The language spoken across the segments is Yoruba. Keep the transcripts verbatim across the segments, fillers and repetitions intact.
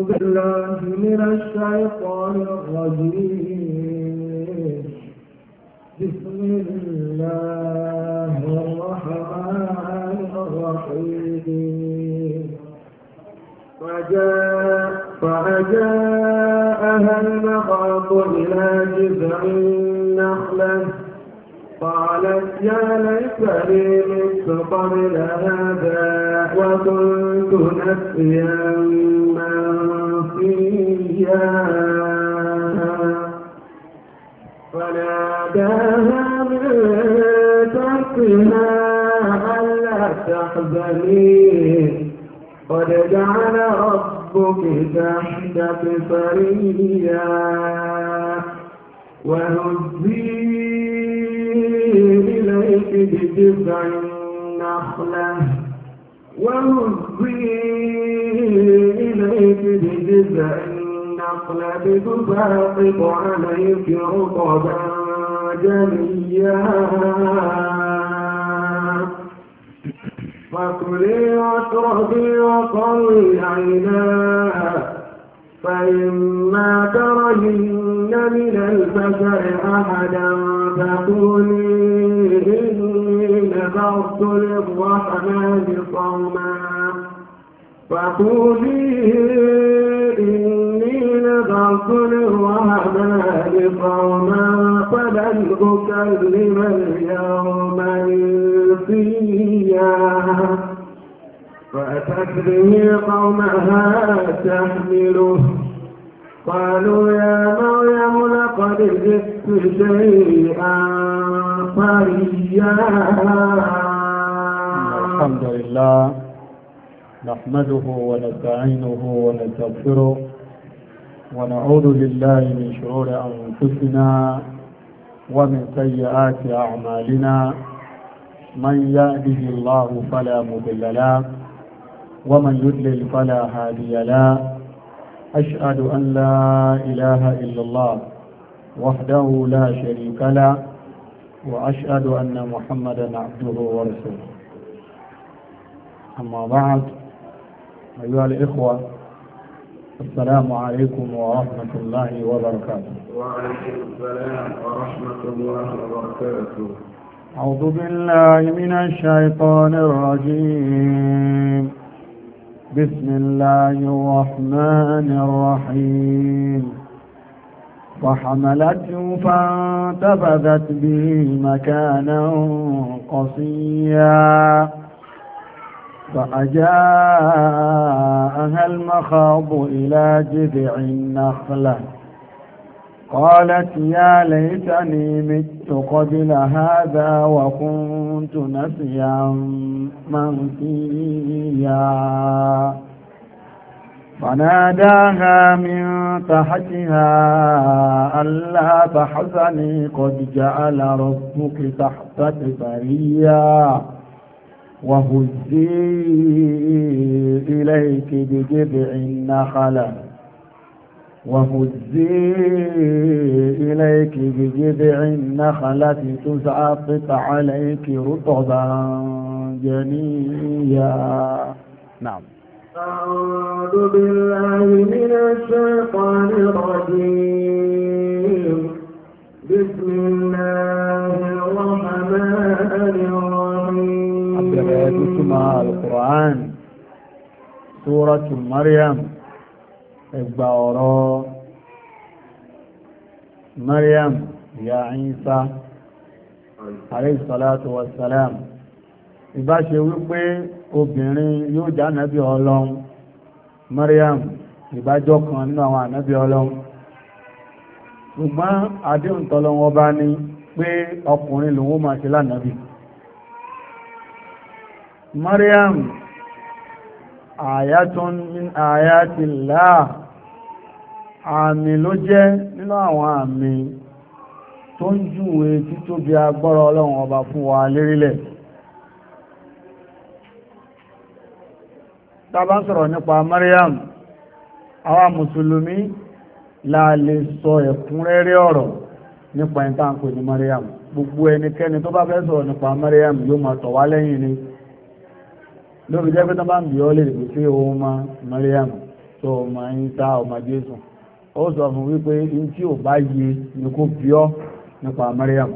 بالله من الشيطان الرجيم بسم الله الرحمن الرحيم فجاء فأجاءها المخاض إلى جذع النخلة قالت يا ليتني مت قبل هذا وكنت نسيا منسيا فناداها من تحتها ألا تحزني قد جعل ربك تحتك سريا وهزي إليك بجذع النخلة وهزي إليك بجذع النخلة تساقط عليك رطبا جنيا فكلي واشربي وقري عينا فإما ترين من البشر أحدا فقولي إني نذرت للرحمن صوما فقولي إني نذرت للرحمن صوما فلن أكلم اليوم إنسيا فأتت به قومها تحمله قالوا يا مريم لقد جئت شيئا فريا الحمد لله نحمده ونستعينه ونستغفره ونعوذ بالله من شرور أنفسنا ومن سيئات أعمالنا من يهده الله فلا مضل له ومن يضلل فلا هادي له أشهد أن لا إله إلا الله وحده لا شريك له وأشهد أن محمدا عبده ورسوله أما بعد أيها الإخوة السلام عليكم ورحمة الله وبركاته. وعليكم السلام ورحمة الله وبركاته. أعوذ بالله من الشيطان الرجيم بسم الله الرحمن الرحيم فحملته فانتبذت به مكانا قصيا فأجاءها المخاض إلى جذع النخلة قالت يا ليتني مت قبل هذا وكنت نسيا منسيا فناداها من تحتها ألا تحزني قد جعل ربك تحتك سريا وهزي إليك بجذع النخلة وهزي إليك بجذع النخلة تساقط عليك رطبا جنيا. نعم. أعوذ بالله من الشيطان الرجيم بسم الله الرحمن الرحيم. تسمع القرآن سورة مريم إبارة مريم يا عيسى عليه الصلاة والسلام ìbá ṣe wípé obìnrin yóò jẹ́ ànábì ọlọ́run Maryam ìbájọ́ kan nínú àwọn ànábì ọlọ́run ṣùgbọ́n àdéhùn tọ́lọ́wọ́ bá ní pé ọkùnrin lòun máa ṣe lánàbì Maryam ayatun min ayatillah àmì ló jẹ́ nínú àwọn àmì tó ń júwe títóbi agbára ọlọ́run ọba fún wa lérílẹ̀. Tá bá ń sọ̀rọ̀ nípa Maryam àwa mùsùlùmí la lè sọ ẹ̀kúnrẹ́rẹ́ ọ̀rọ̀ nípa ìtànkò ní Maryam. Gbogbo ẹnikẹ́ni tó bá fẹ́ sọ̀rọ̀ nípa Maryam yóò máa tọ̀ wá lẹ́yìn ni lórí jẹ́ pé tó bá ń bí ọ́ lè rí pé ohun ma Maryam tó ọmọ Ìsá ọmọ Jésù ó sọ fún wípé in tí ò bá yé ní kó bí ọ́ nípa Maryam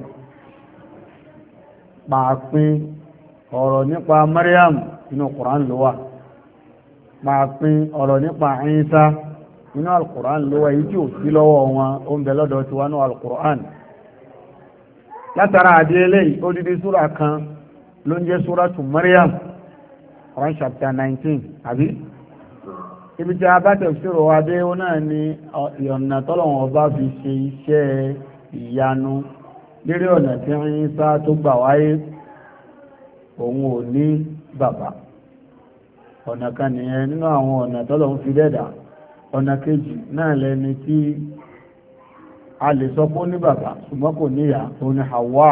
pàápín ọ̀rọ̀ nípa Maryam inú Qur'an ló wà pàápín ọ̀rọ̀ nípa Ìsá inú al-Qur'an ló wà yìí tí ò sí lọ́wọ́ wọn ó ń bẹ lọ́dọ̀ tí wọ́n ní al-Qur'an látara àdé eléyìí ó dídí súra kan ló ń jẹ́ súratu Maryam Quran chapter nineteen àbí ibi tí a bá tẹ̀síro wa dé ó náà ni ọ̀nà tọ́lọ̀wọ̀n bá fi ṣe iṣẹ́ ìyanu lérí ọ̀nà tí Ìsá tó gbà wáyé òun ò ní bàbá ọ̀nà kan nìyẹn nínú àwọn ọ̀nà tọ́lọ̀wọ̀n fi dẹ́dà ọ̀nà kejì náà lẹni tí a lè sọ pé ó ní bàbá ṣùgbọ́n kò níyà òun ni Hawa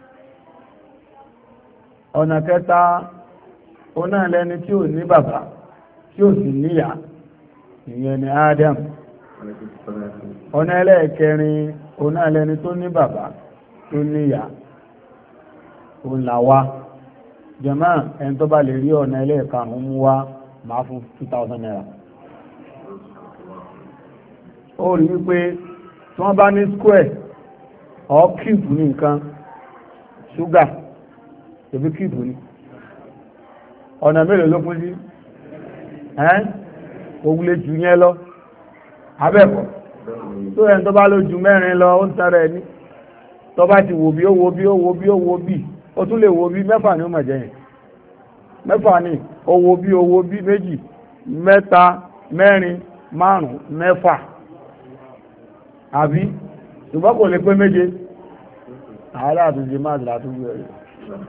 ọ̀nà kẹta ó náà lẹni tí ò ní bàbá tí ò sì níyà ìyẹn ni Adam ọ̀nà ẹlẹ́ẹ̀kẹrin ó náà lẹni tó ní bàbá tó níyà òun làwa jàmáà ẹni tó bá lè rí ọ̀nà ẹlẹ́ẹ̀karùn-ún mú wá máa fún two thousand naira ó rí wípé tí wọ́n bá ní square or cube ní nǹkan ṣúgà tàbí cube ní ọ̀nà mélòó ló kún sí ẹ́n ògùlé jù yẹn lọ abẹ́ẹ̀kọ́ tó ẹni tó bá ló ju mẹ́rin lọ ó ń tẹ́rẹ ẹni tó bá ti wò bí ó wo bí ó wo bí ó wo bí ó tún lè wo bí mẹ́fà ní ó mọ̀ jẹ́yìn mẹ́fà ní ó wo bí ó wo bí méjì mẹ́ta mẹ́rin márùn mẹ́fà àbí ṣùgbọ́n kò lè pé méje ààrẹ àtúnjẹ máa dìlà tó gbé rẹ̀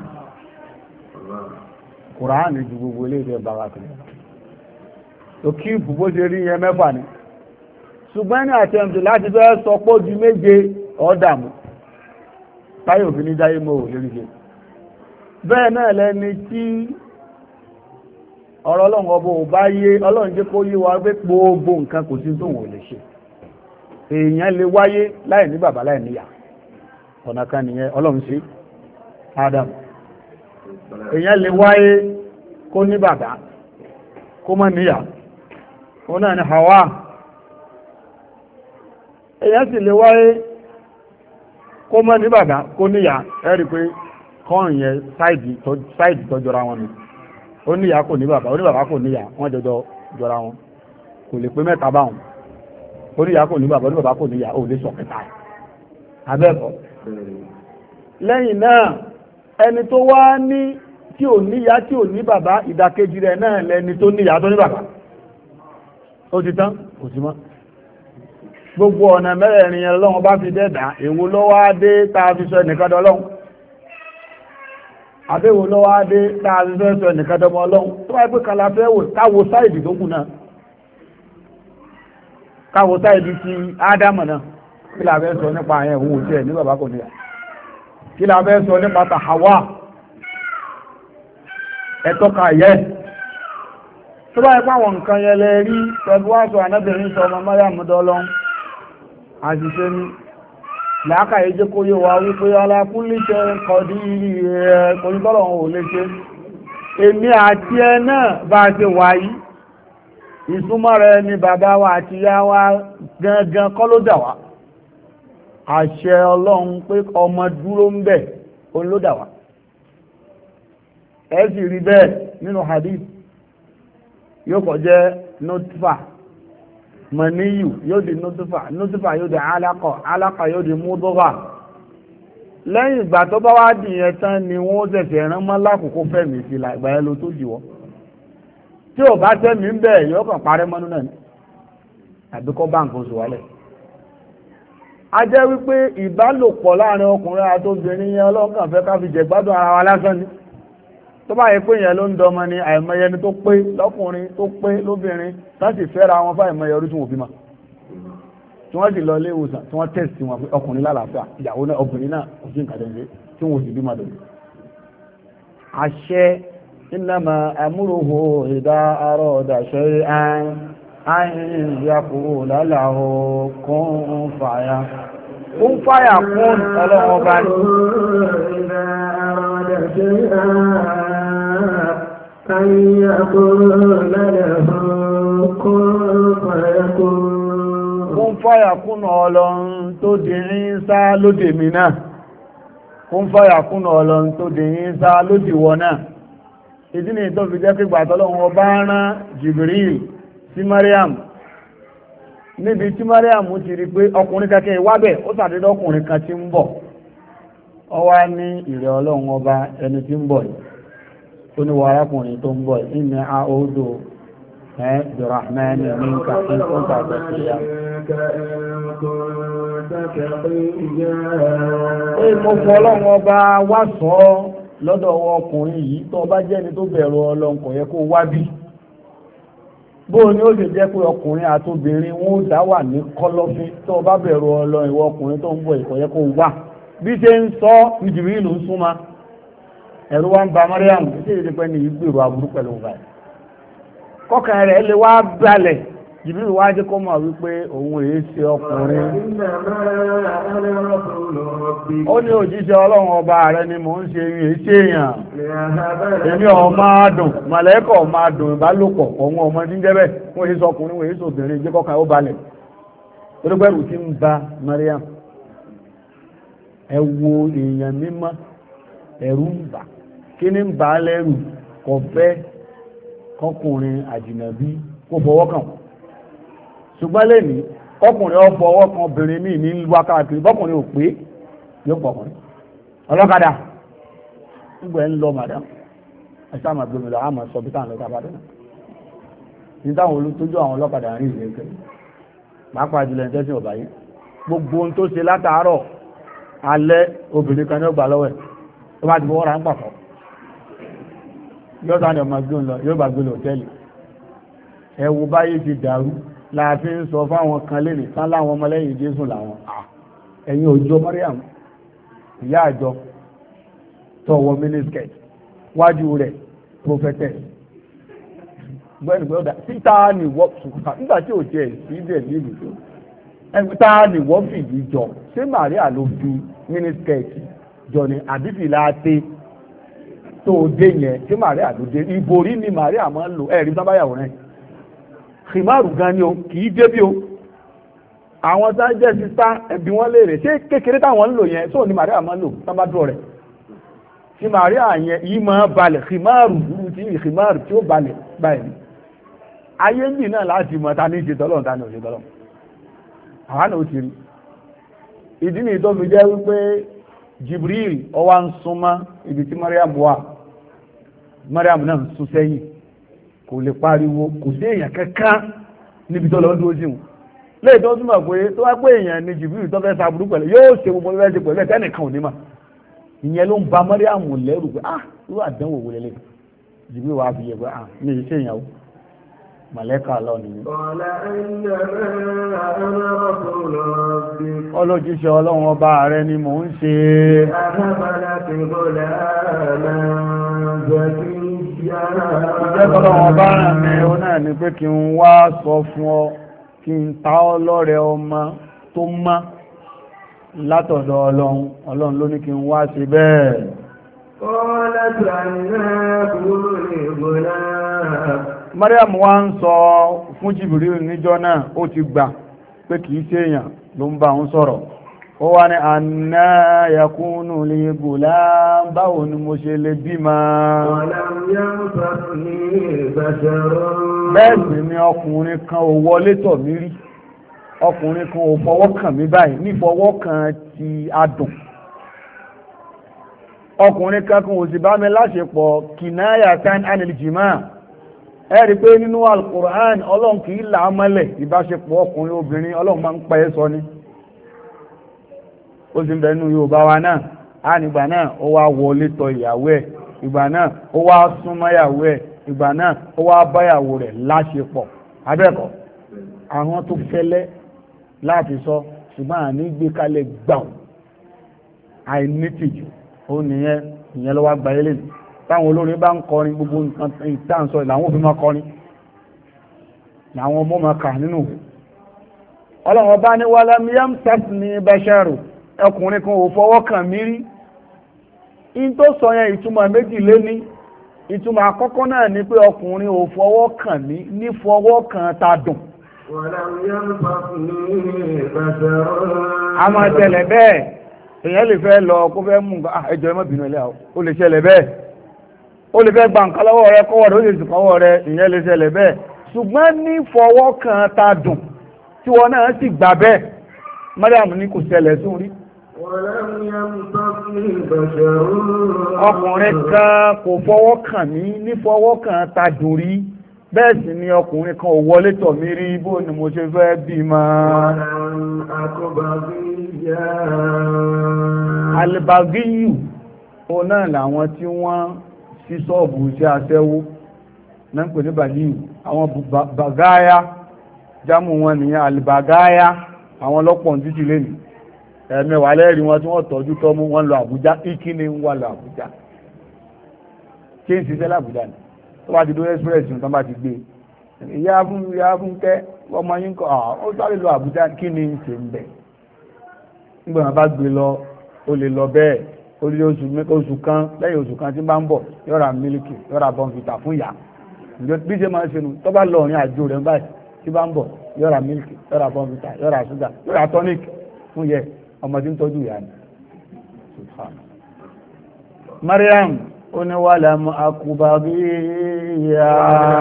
Kùránì ju gbogbo ilé ìdẹ́ bára kìí tó kí ìbùbó ṣe rí yẹn mẹ́fà ní ṣùgbọ́n ní àtẹ́mtì láti fẹ́ sọ pé ju méje ọ̀dàmù táyé òfin ní dáyé mọ́ òlérí ṣe bẹ́ẹ̀ náà lẹ́ni tí ọ̀rọ̀ ọlọ́run ọbọ̀ ò bá yé ọlọ́run jẹ́ kó yé wa pé gbogbo nǹkan kò sí tóun ò lè ṣe èèyàn lè wáyé láì ní bàbá láì níyà ọ̀nà kan nìyẹn ọlọ́run ṣe Adam èèyàn lè wáyé kó ní bàbá kó má níyà ó náà ni Hawa èèyàn sì lè wáyé kó má ní bàbá kó níyà ẹ̀rí pé kọ́ọ̀n yẹn sáìdì tó jọra wọn ni ó níyà kò ní bàbá ó ní bàbá kò níyà wọ́n jọjọ jọra wọn kò lè pé mẹ́ta báwọn ó níyà kò ní bàbá ó ní bàbá kò níyà ó lè sọ kẹta abẹ́ẹ̀kọ́ lẹ́yìn náà ẹni tó wá ní tí ò níyà tí ò ní bàbá ìdàkejì rẹ̀ náà lẹni tó níyà tó ní bàbá ó ti tán kò sí mọ́ gbogbo ọ̀nà mẹ́rẹ̀ẹ̀rin yẹn lọ́wọ́ bá fi dẹ́dà èwo ló wá dé tá a fi sọ ẹnìkan dọ́lọ́hun àbẹ́wò ló wá dé tá a fi fẹ́ sọ ẹnìkan dọ́mọ ọlọ́hun tó wáyé pé kala fẹ́ wò káwo sáìdì tó kù náà káwo sáìdì ti ádámù náà kí la fẹ́ sọ nípa àyẹ̀ òun òtí ẹ̀ ní bàbá kò níyà kí la fẹ́ sọ nípa ta Hawa ẹ̀tọ́ka yẹ tó báyìí pàwọn nǹkan yẹn lẹ rí pẹ̀lú wá sọ ànábìnrin sọ ọmọ Máríàmù dọ́lọ́hun àṣìṣe ní làákàyè jẹ́ kó yé wa wípé alákúnlẹ́ṣẹ́ kọ̀dí ẹ̀ polítọ́lọ̀hún ò lè ṣe èmi àti ẹ náà bá ṣe wà yìí ìsúnmọ́ rẹ ni bàbá wa àti ìyá wa gangan kọ́ ló dà wá àṣẹ Ọlọ́run pé ọmọ dúró ń bẹ̀ òun ló dà wá ẹ sì rí bẹ́ẹ̀ nínú hadith yóò kọ́ jẹ́ notfa maniyu yóò di notfa notfa yóò di alakọ alakọ yóò di mudugha lẹ́yìn ìgbà tó bá wá di yẹn tán ni wọ́n ṣẹ̀ṣẹ̀ rán mọ́ lákòókò fẹ̀mí sí la ìgbà yẹn ló tó jìwọ́ tí ò bá tẹ́mi ń bẹ̀ yóò kàn parẹ́ mọ́nú náà ni àbí kọ́ báǹkì oṣù wálẹ̀ a jẹ́ wípé ìbálòpọ̀ láàrin ọkùnrin àti obìnrin yẹn ọlọ́kàn fẹ́ ká fi jẹ̀gbádùn ara wa lásán ni tó bá yẹ pé yẹn ló ń dọmọ ni àìmọye ẹni tó pé lọ́kùnrin tó pé lóbìnrin láti fẹ́ra wọn fún àìmọye orí tí wọ́n fi mọ́ tí wọ́n sì lọ ilé ìwòsàn tí wọ́n tẹ̀sí wọn pé ọkùnrin lálàáfíà ìyàwó náà obìnrin náà kò sí nǹkan tẹ̀lé tí wọ́n sì bímọ lòdì. àṣẹ innama amruhu idha arada shay'an an yaqula lahu kun faya kún fàyà kún ọlọ́wọ́ bá ní. أن يقول له كن kún fáyà kún ọlọ́run tó di Ìsá lóde mi náà kún fáyà kún ọlọ́run tó di Ìsá lóde wọ náà. ìdí ni tó fi jẹ́ pé gbàtọ́lọ́run ọba rán Jibril sí Mariam níbi tí Mariam ti rí pé ọkùnrin kẹ́kẹ́ wábẹ̀ ó sàdédé ọkùnrin kan tí ń bọ̀ ọ wá ní ìrẹ̀ ọlọ́run ọba ẹni tí ń bọ̀ yìí ó ní wọ arákùnrin tó ń bọ̀ yìí ní àódò ẹ́ bìrahmani ní kàfí ó tàbí síyá ó mo fọ ọlọ́run ọba wá sọ lọ́dọ̀ ọkùnrin yìí tó bá jẹ́ni tó bẹ̀rù ọlọ́run kò yẹ kó wá bí bóò ni ó lè jẹ́ pé ọkùnrin àtobìnrin wọn ó dá wà ní kọ́lọ́fín tó bá bẹ̀rù ọlọ́run ìwọ ọkùnrin tó ń bọ̀ kò yẹ kó wá bí ṣe ń sọ ìjìbìrì ìlú ń súnmọ́ ẹ̀rù wa ń ba Mariam ṣé èdè pẹ́ ní ìgbèrò aburú pẹ̀lú ọba ẹ̀ kọ́kàn rẹ̀ lè wá balẹ̀ jìbìrì wá jẹ́ kó mọ̀ wípé òun èé ṣe ọkùnrin ó ní òjíṣẹ́ ọlọ́run ọba rẹ̀ ni mò ń ṣe èyí ṣe èèyàn èmi ọ̀ máa dùn mọ̀lẹ́kọ̀ máa dùn ìbálòpọ̀ ọ̀hún ọmọ tí ń jẹ́ bẹ́ẹ̀ wọ́n èé sọkùnrin wọ́n èé sọbìnrin jẹ́ kọ́kàn ó balẹ̀ torípẹ́rù tí ń ba Mariam ẹ wo èèyàn mímọ́ ẹ̀rù ń bà kí ní ń bà á lẹ́rù kò fẹ́ kọkùnrin àjìnàbí kó fọwọ́ kàn ṣùgbọ́n lẹ́ni kọkùnrin ọ fọwọ́ kan obìnrin míì ní wákàtí bọ́kùnrin ò pé yóò pọ̀kùnrin ọlọ́kadà nígbà ẹ̀ ń lọ màdám ẹ̀ṣá àmà gbẹmí lọ àmà sọ bí táwọn ọlọ́kadà bá dẹ́nà ní táwọn olùtójú àwọn ọlọ́kadà ń rí ìrìn kẹrin pàápàá jùlọ ẹ̀ tẹ́sí ọ̀bà yìí gbogbo ohun tó ṣe látàárọ̀ alẹ́ obìnrin kan ní ọgbà lọ́wọ́ ẹ̀ tó bá ti fọwọ́ ra ń pàtó yóò sáà ní ọmọ gbé lọ yóò bá gbé lọ hòtẹ́ẹ̀lì ẹ wo báyé ti dàrú láàfin ń sọ fáwọn kan lè nìkan láwọn ọmọlẹ́yìn Jésù làwọn ẹ̀yin òjò Mariam ìyá àjọ tọwọ́ mínísítẹ̀t wájú rẹ̀ prophetess gbẹ́ni gbọ́dọ̀ títà ní wọ́n nígbà tí ò jẹ́ ìsídẹ̀ nílùú tó ẹni tá ní wọ́n fìdí jọ ṣé Maria ló fi mínísítẹ̀t jọ ni àbí fìlà tẹ tó dé yẹn ṣé Maria ló dé ìborí ni Maria máa ń lò ẹ̀rí sábàyàwó rẹ̀ kìmáàrù gan ni o kìí débí o àwọn tá jẹ́ sísá ẹbí wọn léèrè ṣé kékeré táwọn ń lò yẹn sóò ní Maria máa ń lò sábàdúrọ̀ rẹ̀ tí Maria yẹn yìí máa balẹ̀ kìmáàrù dúró tí kìmáàrù tí ó balẹ̀ báyìí ayé ń bì náà láti mọ̀ ta ní ìṣètọ́lọ̀ ta ní òṣètọ́lọ̀ àwọn náà ó ti rí ìdí nìyí tó fi jẹ́ wípé Jibril ó wá ń súnmọ́ ibi tí Mariam wà Mariam náà ń sún sẹ́yìn kò lè pariwo kò sí èèyàn kankan níbi tó lọ dúró sí wọn léè tó túmọ̀ pé tó wá pé èèyàn ni Jibril tó fẹ́ sàbúrú pẹ̀lú yóò ṣe gbogbo ẹgbẹ́ ṣe pẹ̀lú ẹ̀tẹ́nìkan ò ní mà ìyẹn ló ń ba Mariam lẹ́rù pé ah irú àdánwò wọlé lè Jibril wà á fi yẹ pé ah ní iṣẹ́ ìyàwó màlẹ́kà lọ nìyí. ọlójíṣẹ́ ọlọ́run ọba rẹ ni mò ń ṣe. ìjẹ́ tọ́lọ́run ọba rẹ̀ mi ó náà ni pé kí n wá sọ fún ọ kí n ta ọ́ lọ́rẹ ọmọ tó mọ́ látọ̀dọ̀ ọlọ́run ọlọ́run ló ní kí n wá ṣe bẹ́ẹ̀. Mariam wá ń sọ fún Jibril níjọ́ náà ó ti gbà pé kìí ṣe èèyàn ló ń bá ń sọ̀rọ̀ ó wá ní anna yakunu li gulam báwo ni mo ṣe lè bímọ bẹ́ẹ̀ sì ni ọkùnrin kan ò wọlé tọ̀ mí rí ọkùnrin kan ò fọwọ́ kàn mí báyìí nífọwọ́ kan ti adùn ọkùnrin kan kan ò sì bá mi láṣepọ̀ kìnnáyà tán anilijima ẹ̀rí pé nínú Al-Qur'an ọlọ́run kìí là á mọ́lẹ̀ ìbáṣepọ̀ ọkùnrin obìnrin ọlọ́run máa ń pa ẹ́ sọ ni ó sì ń bẹ nínú Yorùbá wa náà á nígbà náà ó wá wọlé tọ̀ ìyàwó ẹ̀ ìgbà náà ó wá súnmọ́ ìyàwó ẹ̀ ìgbà náà ó wá báyàwó rẹ̀ láṣepọ̀ abẹ́kọ̀ àwọn tó fẹ́lẹ́ láti sọ ṣùgbọ́n àní gbé kalẹ̀ gbàù àìnítìjú ó nìyẹn ìyẹn ló wá gba ilé nì táwọn olórin bá ń kọrin gbogbo nǹkan ìtànsọ làwọn òfin máa kọrin làwọn ọmọ máa kà nínú ọlọ́run ọba ní walam yamsasni basharu ọkùnrin kan ò fọwọ́ kàn mí rí in tó sọ yẹn ìtumọ̀ méjì lé ní ìtumọ̀ àkọ́kọ́ náà ni pé ọkùnrin ò fọwọ́ kàn mí ní fọwọ́ kan ta dùn a máa tẹ̀lẹ̀ bẹ́ẹ̀ èèyàn lè fẹ́ lọ kó fẹ́ mú nǹkan ẹjọ́ ẹmọ́ bínú ẹlẹ́ ó lè ṣẹlẹ̀ bẹ́ẹ̀ ó lè fẹ́ gba nǹkan lọ́wọ́ rẹ kọ́wọ́ rẹ ó lè sì kọ́wọ́ rẹ ìyẹn lè ṣẹlẹ̀ bẹ́ẹ̀ ṣùgbọ́n ní fọwọ́ kan ta dùn tí wọn náà sì gbà bẹ́ẹ̀ Mariam ní kò ṣẹlẹ̀ sún rí ọkùnrin kan kò fọwọ́ kàn mí ní fọwọ́ kan ta dùn rí bẹ́ẹ̀ sì ni ọkùnrin kan ò wọlé tọ̀ mí rí bó ni mo ṣe fẹ́ bímọ. Alibagiyu òun náà làwọn tí wọ́n sí ṣọ́ọ̀bù iṣẹ́ aṣẹ́wó náà ń pè ní bàgíyù àwọn bàgáyá jámù wọn nìyẹn alibàgáyá àwọn ọlọ́pọ̀ ń títí lẹ́nu ẹ̀mẹ́wàá lẹ́rìí wọn tí wọ́n tọ́jú tọ́mú wọn lọ Àbújá kíkí ni ń wà lọ Àbújá kí n ṣiṣẹ́ l'Àbújá ni tó bá ti dó express ní tán bá ti gbé ìyá fún ìyá fún kẹ́ ọmọ yín kọ́ ó sáré lọ Àbújá kí ni ń ṣe ń bẹ̀ nígbà wọn bá gbé lọ ó lè lọ bẹ́ẹ̀ ó lé oṣù kan lẹ́yìn oṣù kan tí bá ń bọ̀ yọ́ra mílíkì yọ́ra bọ́ǹfìtà fún ìyá bí ṣe máa ń ṣe nu tó bá lọ ọ̀rìn àjò rẹ̀ báyìí tí bá ń bọ̀ yọ́ra mílíkì yọ́ra bọ́ǹfìtà yọ́ra ṣúgà yọ́ra tonic fún yẹ ọmọ tí ń tọ́jú ìyá ni. Mariam ó ní wà lámú akubagíyà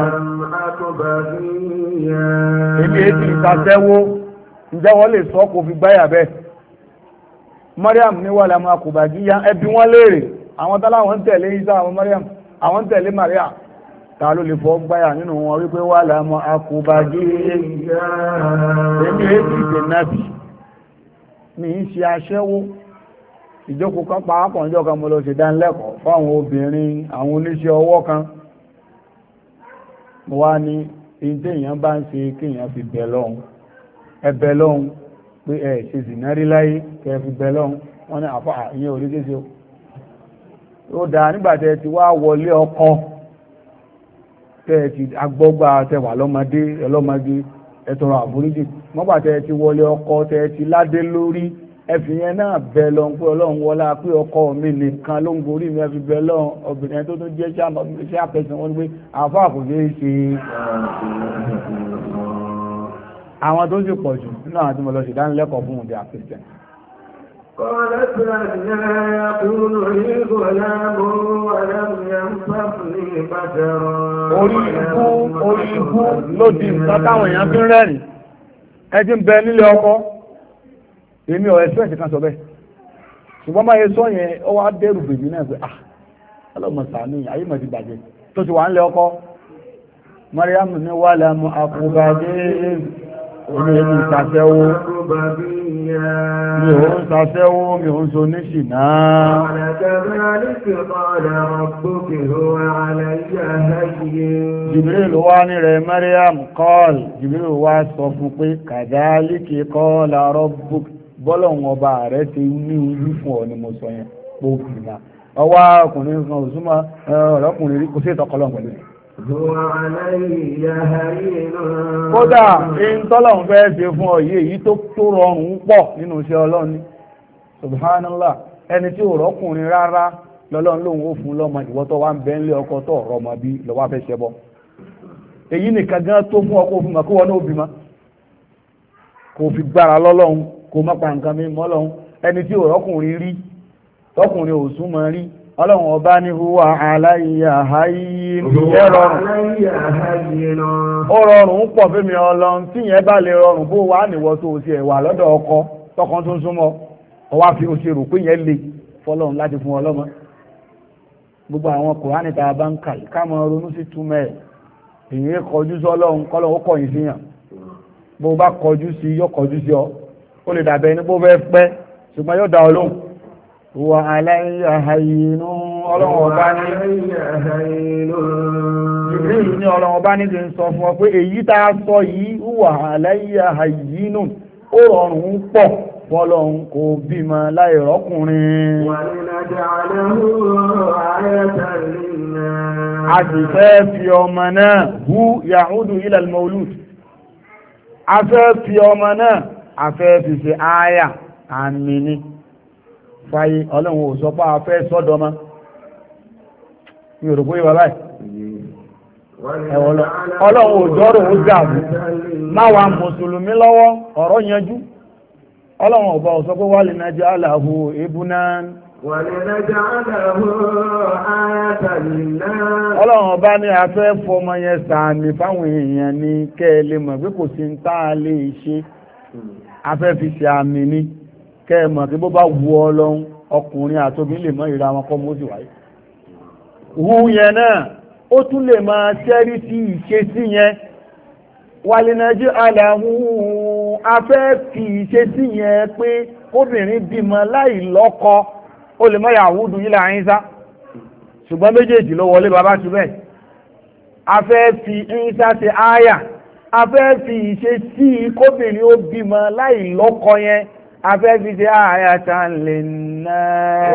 èmi ètì ìtàṣẹ́wó ǹjẹ́ wọ́n lè sọ kò fi gbáyà bẹ́ẹ̀. Mariam ní wà lámú akubagíyà ẹbí wọ́n léèrè àwọn tálá àwọn tẹ̀lé Isa àwọn Mariam àwọn tẹ̀lé Maria ta ló lè fọ́ gbáyà nínú wọn wípé wà lámú akubagíyà èmi ètì ìtẹ̀nàbì ní í ṣe aṣẹ́wó ìjókòó kan pàápọ̀ ìjọ kan mo lọ ṣe dánilẹ́kọ̀ọ́ fáwọn obìnrin àwọn oníṣẹ́ ọwọ́ kan mo wá ní ìdí èèyàn bá ń ṣe kéèyàn fi bẹ̀ lọ́hùn ẹ bẹ̀ lọ́hùn pé ẹ ṣe zìnà rí láyé kẹ fi bẹ̀ lọ́hùn wọ́n ní àfọ́ ìyẹn ò rí kéṣe ó dáa nígbàtẹ́ ti wá wọlé ọkọ tẹ́ ti agbọ́gbà tẹ́ wà lọ́mọdé ẹlọ́mọdé ẹ̀tọ̀rọ àforíjì mọ́gbàtẹ́ ti wọlé ọkọ tẹ́ ti ládé lórí ẹ̀fìyẹn náà bẹ lọ pé ọlọ́run wọlá pé ọkọ mi nìkan ló ń gorí mi ẹ̀fì bẹ lọ́run obìnrin tó tún jẹ́ iṣẹ́ àpẹsàn wọn pé àfọ́ àkùnjẹ́ ṣe àwọn tó ń sì pọ̀ jù nínú àwọn tí mo lọ sí ìdánilẹ́kọ̀ọ́ fún òde àpẹsàn. قالت أنا يكون لي غلام ولم يمسسني بشر orí ikú orí ikú ló di nǹkan táwọn èèyàn fi ń rẹ́rìn ẹ ti ń bẹ nílé ọkọ èmi ọ̀ ẹ̀sùn ẹ̀sìn kan sọ bẹ́ẹ̀ ṣùgbọ́n máa yẹ sọ yẹn ó wá dẹ́rù bèbí náà pé ah ọlọ́mọ sàánú ayé mọ̀ ti bàjẹ́ tó ti wà ń lé ọkọ Mariam ní wà lámú akúbadé oní ẹni ìsàṣẹ́wó mi ò ń sàṣẹ́wó mi ò ń so ní ṣìnà Jibril wá ní rẹ̀ Mariam kọ́ọ̀l Jibril wá sọ fún pé kàdálíkì qala rabbuk bọ́lọ̀wọ̀n ọba rẹ̀ ti ní ojú fún ọ ni mo sọ yẹn pòkìlá ọwá ọkùnrin kan òsúnmọ́ ọ̀rọ̀kùnrin rí kò sí ìtọ́kọlọ́ pẹ̀lú kódà in tọ́lọ̀un fẹ́ ṣe fún ọ yìí èyí tó tó rọrùn pọ̀ nínú iṣẹ́ Ọlọ́run ní subhanallah ẹni tí ò rọ́kùnrin rárá lọ́lọ́run lóhun ó fún lọ́mọ ìwọ tó wá ń bẹ ńlé ọkọ tó ọ̀rọ̀ ọmọ bí lọ́wọ́ fẹ́ ṣẹbọ èyí nìkan gan tó fún ọkọ fún mọ̀ kó wọn náà bímọ kò fi gbára lọ́lọ́run kò má pa nǹkan mi mọ́ lọ́hun ẹni tí ò rọ́kùnrin rí tọkùnrin ò súnmọ́ rí ọlọ́run ọba ní huwa aláyà hayyin ìyẹ́ rọrùn ó rọrùn pọ̀ fẹ́mi ọlọ́run tí yẹn bá lè rọrùn bó wà níwọ̀ tó ti ẹ̀wà lọ́dọ̀ ọkọ tọkàn tó súnmọ́ ọwá fi oṣù rò pé yẹn lè fọlọ́run láti fún ọlọ́mọ gbogbo àwọn kòránì tá a bá ń kà ká mọ ronú sí túmọ̀ ẹ̀ èyí kọjú sí ọlọ́run kọ́lọ́run ó kọ̀yìn sí yàn bó bá kọjú sí yóò kọjú sí ọ ó lè dàbẹ̀ ní bó fẹ́ pẹ́ ṣùgbọ́n yóò dá ọ lóhùn wà aláìyà àyínú ọlọ́run ọba ní ìrìnlẹ̀ ní ọlọ́run ọba ní ti ń sọ fún ọ pé èyí tá a sọ yìí wà aláìyà àyínú ó rọrùn pọ̀ fọ́lọ́run kò bímọ láì rọ́kùnrin a sì fẹ́ fi ọmọ náà hu yahudu ilal maulud a fẹ́ fi ọmọ náà a fẹ́ fi ṣe ááyà àmì ni fàyí ọlọ́run ò sọ pé a fẹ́ sọ́dọ̀mọ́ ní òrùkú ìwà báyìí ọlọ́run òjọ́rò ó dàbí máwa mùsùlùmí lọ́wọ́ ọ̀rọ̀ yanjú ọlọ́run ọba ọ̀sọ́ pé wà lè nájú aláhù ibùnà ọlọ́run ọba ní afẹ́ fọmọ yẹn sàmì fáwọn èèyàn ní kẹ́ẹ̀lẹ́ mọ̀ pé kò sí ń tá a lè ṣe afẹ́ fi ṣe àmì ní kẹ́ẹ̀mọ̀ pé bó bá wu ọlọ́run ọkùnrin àtòbí lè mọ ìra wọn kọ́ mọ́sí wáyé hu yẹn náà ó tún lè máa ṣẹ́rí sí ìṣesí yẹn wàlìnàjú aláhù afẹ́ fi ìṣesí yẹn pé kóbìnrin bímọ láì lọ́kọ ó lè mọ́ Yahudu yìí láàrin sá ṣùgbọ́n méjèèjì ló wọlé bàbá ṣù bẹ́ẹ̀ afẹ́ fi ìṣá ṣe áyà afẹ́ fi ìṣesí kóbìnrin ó bímọ láì lọ́kọ yẹn afẹ́ fi ṣe ayatan linnas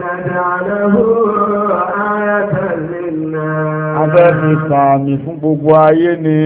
afẹ́ fi sàmì fún gbogbo ayé ni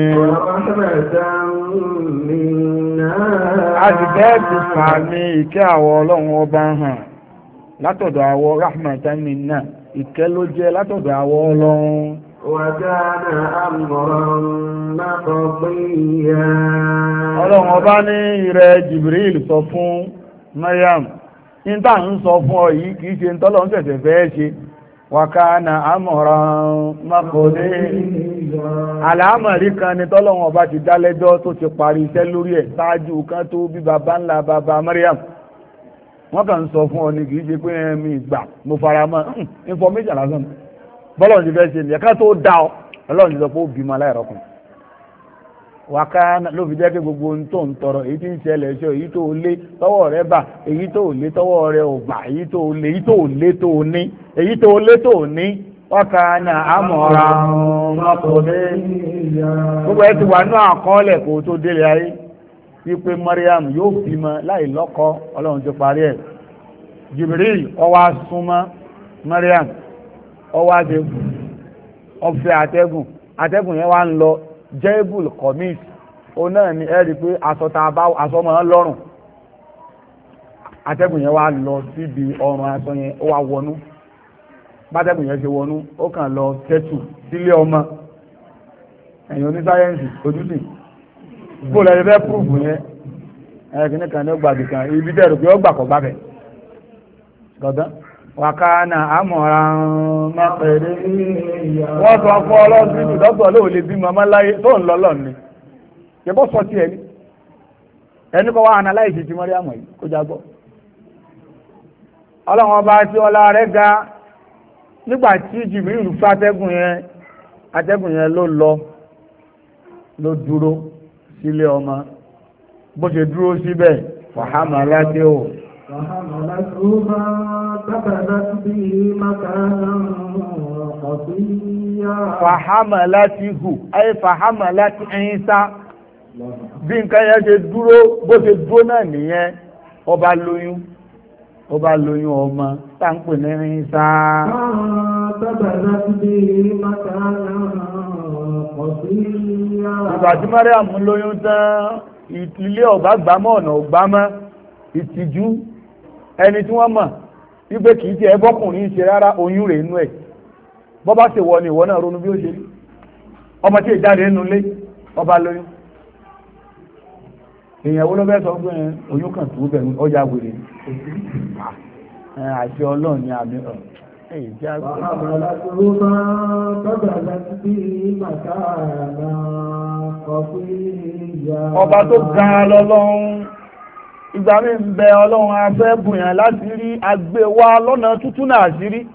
a ti fẹ́ fi sàmì ìkẹ́ àwọ ọlọ́run ọba hàn látọ̀dọ̀ àwọ rahmatan minna ìkẹ́ ló jẹ́ látọ̀dọ̀ àwọ ọlọ́run wàjáàna amran maqdiya ọlọ́run ọba ní ìrẹ Jibril sọ fún Maryam níta ń sọ fún ọ yìí kìí ṣe tọ́lọ́ ń tẹ̀sẹ̀ fẹ́ ṣe wàkánà amran maqdiya àlàámọ̀rí kan ni tọ́lọ́run ọba ti dálẹ́jọ́ tó ti parí iṣẹ́ lórí ẹ̀ ṣáájú kan tó bí baba ńlá baba Maryam wọ́n kàn ń sọ fún ọ ní kìí ṣe pé ẹ̀mí ìgbà mo fara mọ́ information lásán bọ́lọ̀ ti fẹ́ ṣe ní ẹ̀ká tó dá ọ ọlọ́run ti sọ pé ó bímọ aláìrọ́kùn wàká ló fi jẹ́ pé gbogbo ohun tó ń tọrọ èyí tí ń ṣẹlẹ̀ ṣe èyí tó lé tọwọ́ rẹ bà èyí tó lé tọwọ́ rẹ ò bà èyí tó lé èyí tó lé tó ní èyí tó lé tó ní wákà náà àmọ̀ra ọmọkùnrin gbogbo ẹ ti wà ní àkọọ́lẹ̀ kó tó délé ayé wípé Mariam yóò bímọ láì lọ́kọ ọlọ́run ti parí ẹ̀ Jibril ó wá súnmọ́ Mariam ọwọ́ àtẹ́gùn ọ̀fẹ́ àtẹ́gùn àtẹ́gùn yẹn wá ń lọ jẹ́bùl kọ̀mís o náà ni ẹ́rì pé asọ́mọ́ lọ́rùn àtẹ́gùn yẹn wá lọ síbi ọrùn aṣọ yẹn ó wá wọnú bátẹ́gùn yẹn ṣe wọnú ó kàn lọ tẹ́tù sílé ọmọ ẹ̀yìn oní sáyẹ́ǹsì ojúsì bó lẹ́yìn fẹ́ púrùfù yẹn ẹ̀kìní kan ní ó gbàgbé kan ibi tẹ́rù pé ó gbàkọ̀ gbàbẹ̀ gọ̀dán wàkánà àmọ̀ra mọ́pẹ̀lẹ́ wọ́n sọ fún ọlọ́sìn ìdọ́gbọ̀ lóò lè bí mọ́mọ́ láyé tó ń lọ́lọ́ ní ṣebọ́ sọ tí ẹni ẹni kọ́ wá analyze ti mọ́rí àmọ̀ yìí kó jágbọ́ ọlọ́run ọba tí ọlá rẹ̀ ga nígbà tí Jibril fún atẹ́gùn yẹn atẹ́gùn yẹn ló lọ ló dúró sílé ọmọ bó ṣe dúró síbẹ̀ fàhámà láti ò فحملته فانتبذت به مكانا قصيا فحملته أي فحملت عيسى bí nǹkan yẹn ṣe dúró bó ṣe dúró náà nìyẹn ó bá lóyún ó bá lóyún ọmọ táǹpù ní Ìsá ìgbà tí Mariam lóyún tán ilé ọ̀bá gbámọ́ ọ̀nà ọ̀gbámọ́ ìtìjú ẹni tí wọ́n mọ̀ wípé kìí jẹ́ ẹbọ́kùnrin ṣe rárá oyún rẹ̀ inú ẹ̀ bọ́ bá ṣe wọ ni ìwọ náà ronú bí ó ṣe rí ọmọ tí ìjáde nínú ilé ọba lóyún èèyàn wo ló fẹ́ sọ pé oyún kan tó bẹ̀rù ọjà wèrè àṣẹ ọlọ́run ní àmì ẹ̀yìn tí a gbọ́ ọba tó gan lọ́lọ́run ìgbà mi ń bẹ ọlọ́run afẹ́ bùyàn láti rí agbé wa lọ́nà tútù náà sí rí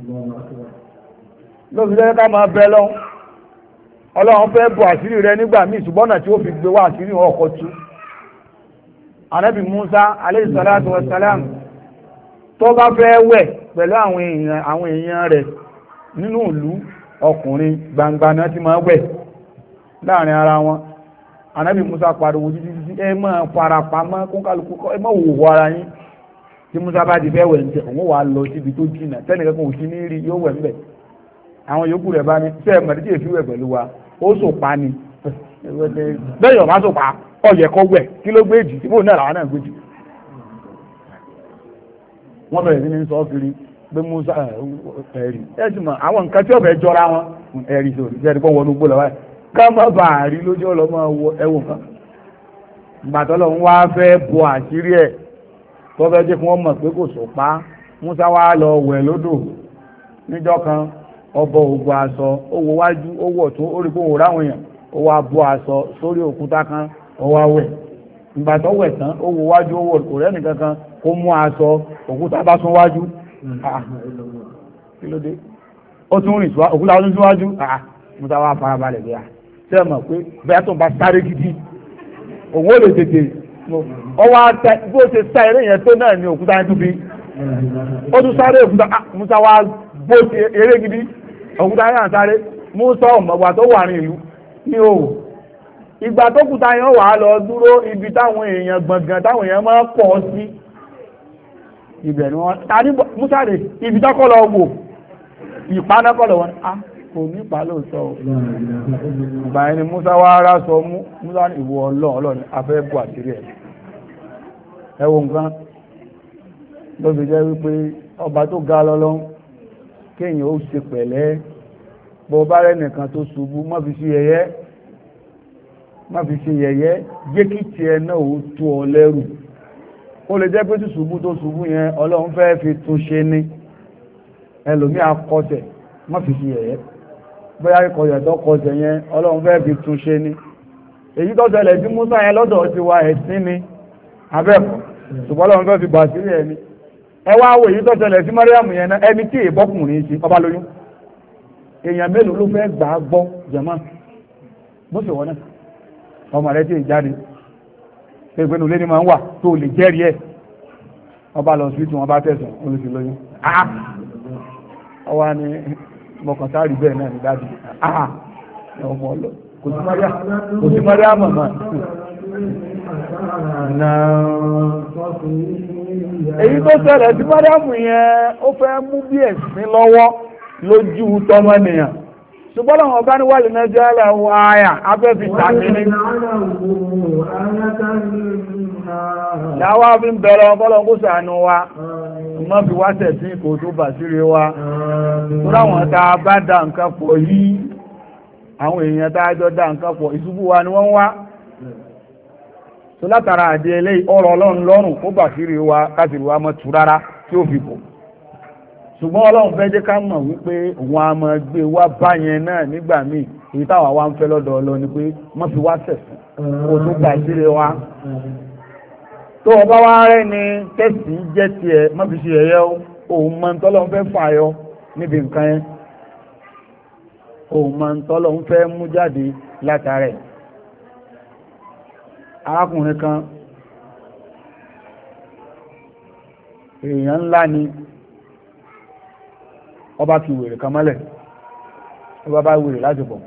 ló fi lẹ́yìn ká máa bẹ lọ́hun ọlọ́run fẹ́ bù àṣírí rẹ nígbà míì ṣùgbọ́n náà tí ó fi gbé wá àṣírí ọkọ̀ tú Ànábì Musa alayhi salatu wa salam tó bá fẹ́ wẹ̀ pẹ̀lú àwọn èèyàn àwọn èèyàn rẹ̀ nínú ìlú ọkùnrin gbangba náà ti máa wẹ̀ láàrin ara wọn Ànábì Musa pariwo títí títí ẹ máa farapamọ́ kó kálukú ẹ máa wò wọ ara yín tí Musa bá ti fẹ́ wẹ̀ ń tẹ òun wà lọ síbi tó jìnnà tẹ́nìkan kò sí ní rí yóò wẹ̀ ń bẹ̀ àwọn yòókù rẹ̀ bá ní sẹ́ ẹ̀ mọ̀tí èsì wẹ̀ pẹ̀lú wa ó sòpa ni bẹ́ẹ̀ yọ̀ bá sòpa ọ̀yẹ̀ kọ́ wẹ̀ kí ló gbé jì síbò náà làwọn náà gbé jì wọ́n bẹ̀rẹ̀ sí ní sọ kiri pé Musa ẹ̀rí ẹ̀ sì mọ̀ àwọn nǹkan tí ọ̀fẹ́ jọra wọn ẹ̀rí sórí jẹ́ ẹ̀dínkọ́ wọnú gbó lọ́wọ́ ká má bàa rí lójú ọlọ́mọ ẹwọ kan gbàtọ́lọ̀ ń wá fẹ́ bo àṣírí ẹ̀ tó fẹ́ jẹ́ kí wọ́n mọ̀ pé kò sòpá Musa wá lọ wẹ̀ lódò níjọ́ kan ọbọ̀ ògùn aṣọ ó wo wájú ó wọ̀ tó ó rí pé òun ráwọn èèyàn ó wá bọ́ aṣọ sórí òkúta kan ó wá wẹ̀ ìgbà tó wẹ̀ tán ó wo wájú ó wọ̀ kò rẹ́nì kankan kó mú aṣọ òkúta bá sún wájú kí ló dé ó tún rìn síwájú òkúta tún síwájú Musa wá farabalẹ̀ bí i ṣe mọ̀ pé bẹ́ẹ̀ tó ń bá sáré gidi òun ó lè tètè ọwọ́ àtẹ bó ṣe sá eré yẹn tó náà ní òkúta yẹn tún fi ó tún sáré òkúta Musa wá bó ṣe eré gidi òkúta yẹn sáré Musa ọmọgbà tó wà ní ìlú ní òwò ìgbà tó kúta yẹn wà á lọ dúró ibi táwọn èèyàn gbọ̀ngàn táwọn èèyàn máa pọ̀ sí ibẹ̀ ni wọ́n ta ní Musa rè ibi tọ́kọ́ lọ wò ìpanákọ́ lọ wọn ah kò ní ìpá lóòótọ́ o ìgbà yẹn ni Musa wá ara sọ Musa ní ìwọ ọlọ́run ọlọ́run afẹ́ bù àṣírí ẹ̀ ẹ wo nǹkan ló fi jẹ́ wípé ọba tó ga lọ́lọ́ kéèyàn ó ṣe pẹ̀lẹ́ bọ́ bá rẹ̀ nìkan tó ṣubú má fi ṣe yẹ̀yẹ́ má fi ṣe yẹ̀yẹ́ jẹ́ kí tiẹ̀ náà ó tó ọ lẹ́rù ó lè jẹ́ pé tí ṣubú tó ṣubú yẹn ọlọ́run fẹ́ fi tún ṣe ní ẹlòmí akọsẹ̀ má fi ṣe yẹ̀yẹ́ bóyá ikọ̀yẹ̀ tó kọsẹ̀ yẹn ọlọ́run fẹ́ fi tún ṣe ní èyí tó ṣẹlẹ̀ sí Musa yẹn lọ́dọ̀ ti wa ẹ̀sìn ni abẹ́kọ̀ ṣùgbọ́n ọlọ́run fẹ́ fi bà sírí ẹni ẹ wá wo èyí tó ṣẹlẹ̀ sí Mariam yẹn náà ẹni tí ìbọ́kùnrin ṣe ọba lóyún èèyàn mélòó ló fẹ́ gbà á gbọ́ jẹ̀mọ́ bó ṣe wọ́n náà ọmọ rẹ̀ tí ì jáde pé nulẹ̀ ni máa ń wà tó lè jẹ́rìí ẹ̀ ọba lọ sí tí wọ́n bá tẹ̀sán olùsí lóyún ọwá ni mọ̀kàn sáàrí bẹ́ẹ̀ náà ní dájú ọmọ ọlọ́ kò sí Mariam mọ̀mọ́ èyí tó ṣẹlẹ̀ sí Mariam yẹn ó fẹ́ mú bí ẹ̀sìn lọ́wọ́ lójú tọ́mọ́nìyàn ṣùgbọ́n àwọn ọba ní wàlẹ̀ náà jẹ́ aláwọ̀ àyà abẹ́bí tàbí ní láwá fi ń bẹ̀rẹ̀ ọpọlọ kó ṣàánú wa mọ́ fi wá tẹ̀ sí kò tó bà síre wa tó ráwọn tá a bá dá nǹkan pọ̀ yìí àwọn èèyàn tá a jọ dá nǹkan pọ̀ ìṣubú wa ni wọ́n wá tó látara àdé eléyìí ọ̀rọ̀ ọlọ́run lọ́rùn kó bà síre wa kásìrì wa mọ́ tu rárá tí ó fi kò ṣùgbọ́n ọlọ́run fẹ́ jẹ́ ká mọ̀ wípé òun a máa gbé wá báyẹn náà nígbà míì èyí táwa wá ń fẹ́ lọ́dọ̀ ọlọ́ ni pé wọ́n fi wá sẹ̀sùn kó tó gbà síre wa tó ọba wá rẹ́ ni tẹ́sì jẹ́ tiẹ̀ má fi ṣe ẹ̀yẹ òun mọ tọ́lọ́run fẹ́ fàyọ níbi nǹkan yẹn òun mọ tọ́lọ́run fẹ́ mú jáde látàrẹ̀ arákùnrin kan èèyàn ńlá ni ọba fi wèrè kan mọ́lẹ̀ ọba bá wèrè láti pọ̀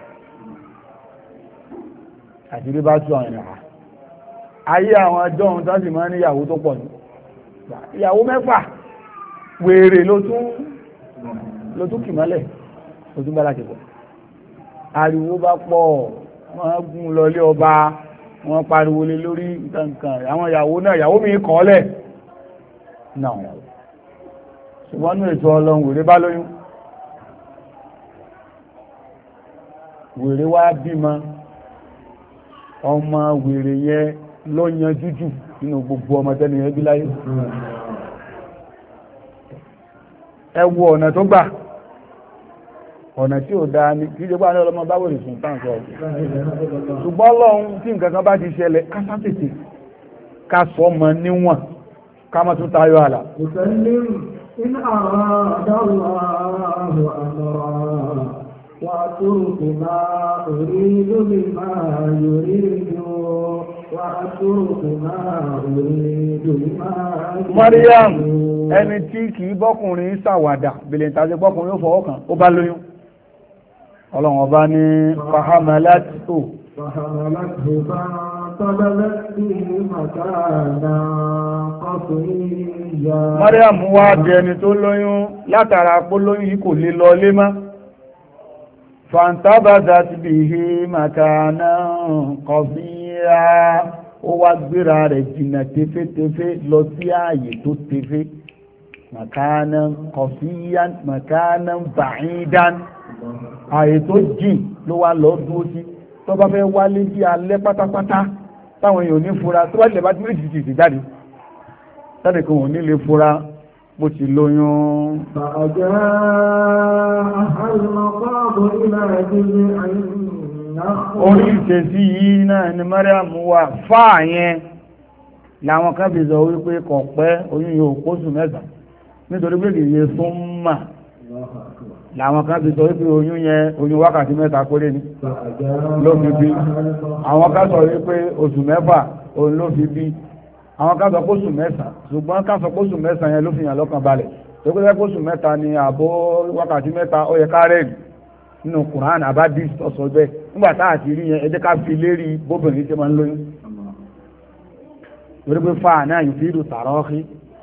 àti rí bá tú àwọn ènìyàn ayé àwọn ọjọ́ ohun tó sì máa ní ìyàwó tó pọ̀ ní ìyàwó mẹ́fà wèrè ló tún ló tún kì mọ́lẹ̀ ló tún bá láti pọ̀ ariwo bá pọ̀ wọ́n gún lọlé ọba wọ́n pariwo lé lórí nǹkan àwọn ìyàwó náà ìyàwó mi kọ́ lẹ̀ náà ṣùgbọ́n ní ètò ọlọ́run wèrè bá lóyún wèrè wá bímọ ọmọ wèrè yẹn ló yan jújù nínú gbogbo ọmọ tẹ́ni ẹbí láyé ẹ wo ọ̀nà tó gbà ọ̀nà tí ò dáa ní kí jẹ́ gbá ní ọlọ́mọ bá wèrè sùn tán sọ ṣùgbọ́n ọlọ́run tí nǹkan kan bá ti ṣẹlẹ̀ ká sátètè ká sọ ọmọ níwọ̀n ká má tún tayọ àlà إن أراد الله أمرا وأترك ما أريد بما يريد وأترك ما أريد بما يريد Mariam ẹni tí kìí bọ́kùnrin ṣàwàdà bèlè tàbí bọ́kùnrin ó fọwọ́ kan ó bá lóyún ọlọ́run ọba ní fahamalathu فحملته فانتبذت به مكانا قصيا Mariam wá di ẹni tó lóyún látara pó lóyún yìí kò lè lọ lé mọ́ fantabazat bihi makana qasiya ó wá gbéra rẹ̀ jìnnà tefetefe lọ sí ààyè tó tefe makana qasiyan makana ba'idan ààyè tó jìn ló wá lọ dúró sí tó bá fẹ́ wálé bí alẹ́ pátápátá táwọn èèyàn ní fura tó bá lè bá tí méjì ti jáde tẹ́lẹ̀ kan ò ní lè fura bó ti lóyún. fàájá àhàlùmọ́kọ́bù ilẹ̀ ìdílé àìyàn orí ìṣesí yìí náà ni Mariam wà fáà yẹn làwọn kan fi sọ wípé kò pẹ́ oyún yóò kóṣù mẹ́ta nítorí pé kì í yẹ súnmà làwọn kan fi sọ wípé oyún yẹn oyún wákàtí mẹ́ta péré ni ló fi bí àwọn kan sọ wípé oṣù mẹ́fà òun ló fi bí àwọn kan sọ kóṣù mẹ́ta ṣùgbọ́n kan sọ kóṣù mẹ́ta yẹn ló fi hàn lọ́kàn balẹ̀ tó pé kóṣù mẹ́ta ni àbó wákàtí mẹ́ta ó yẹ ká rẹ̀ nínú Kùránì àbádí ọ̀sọ̀ bẹ́ẹ̀ nígbà tá àti rí yẹn ẹ jẹ́ ká fi lérí bóbìnrin tí máa ń lóyún torí pé fáà náà yìí fi ìlú tààrọ́kì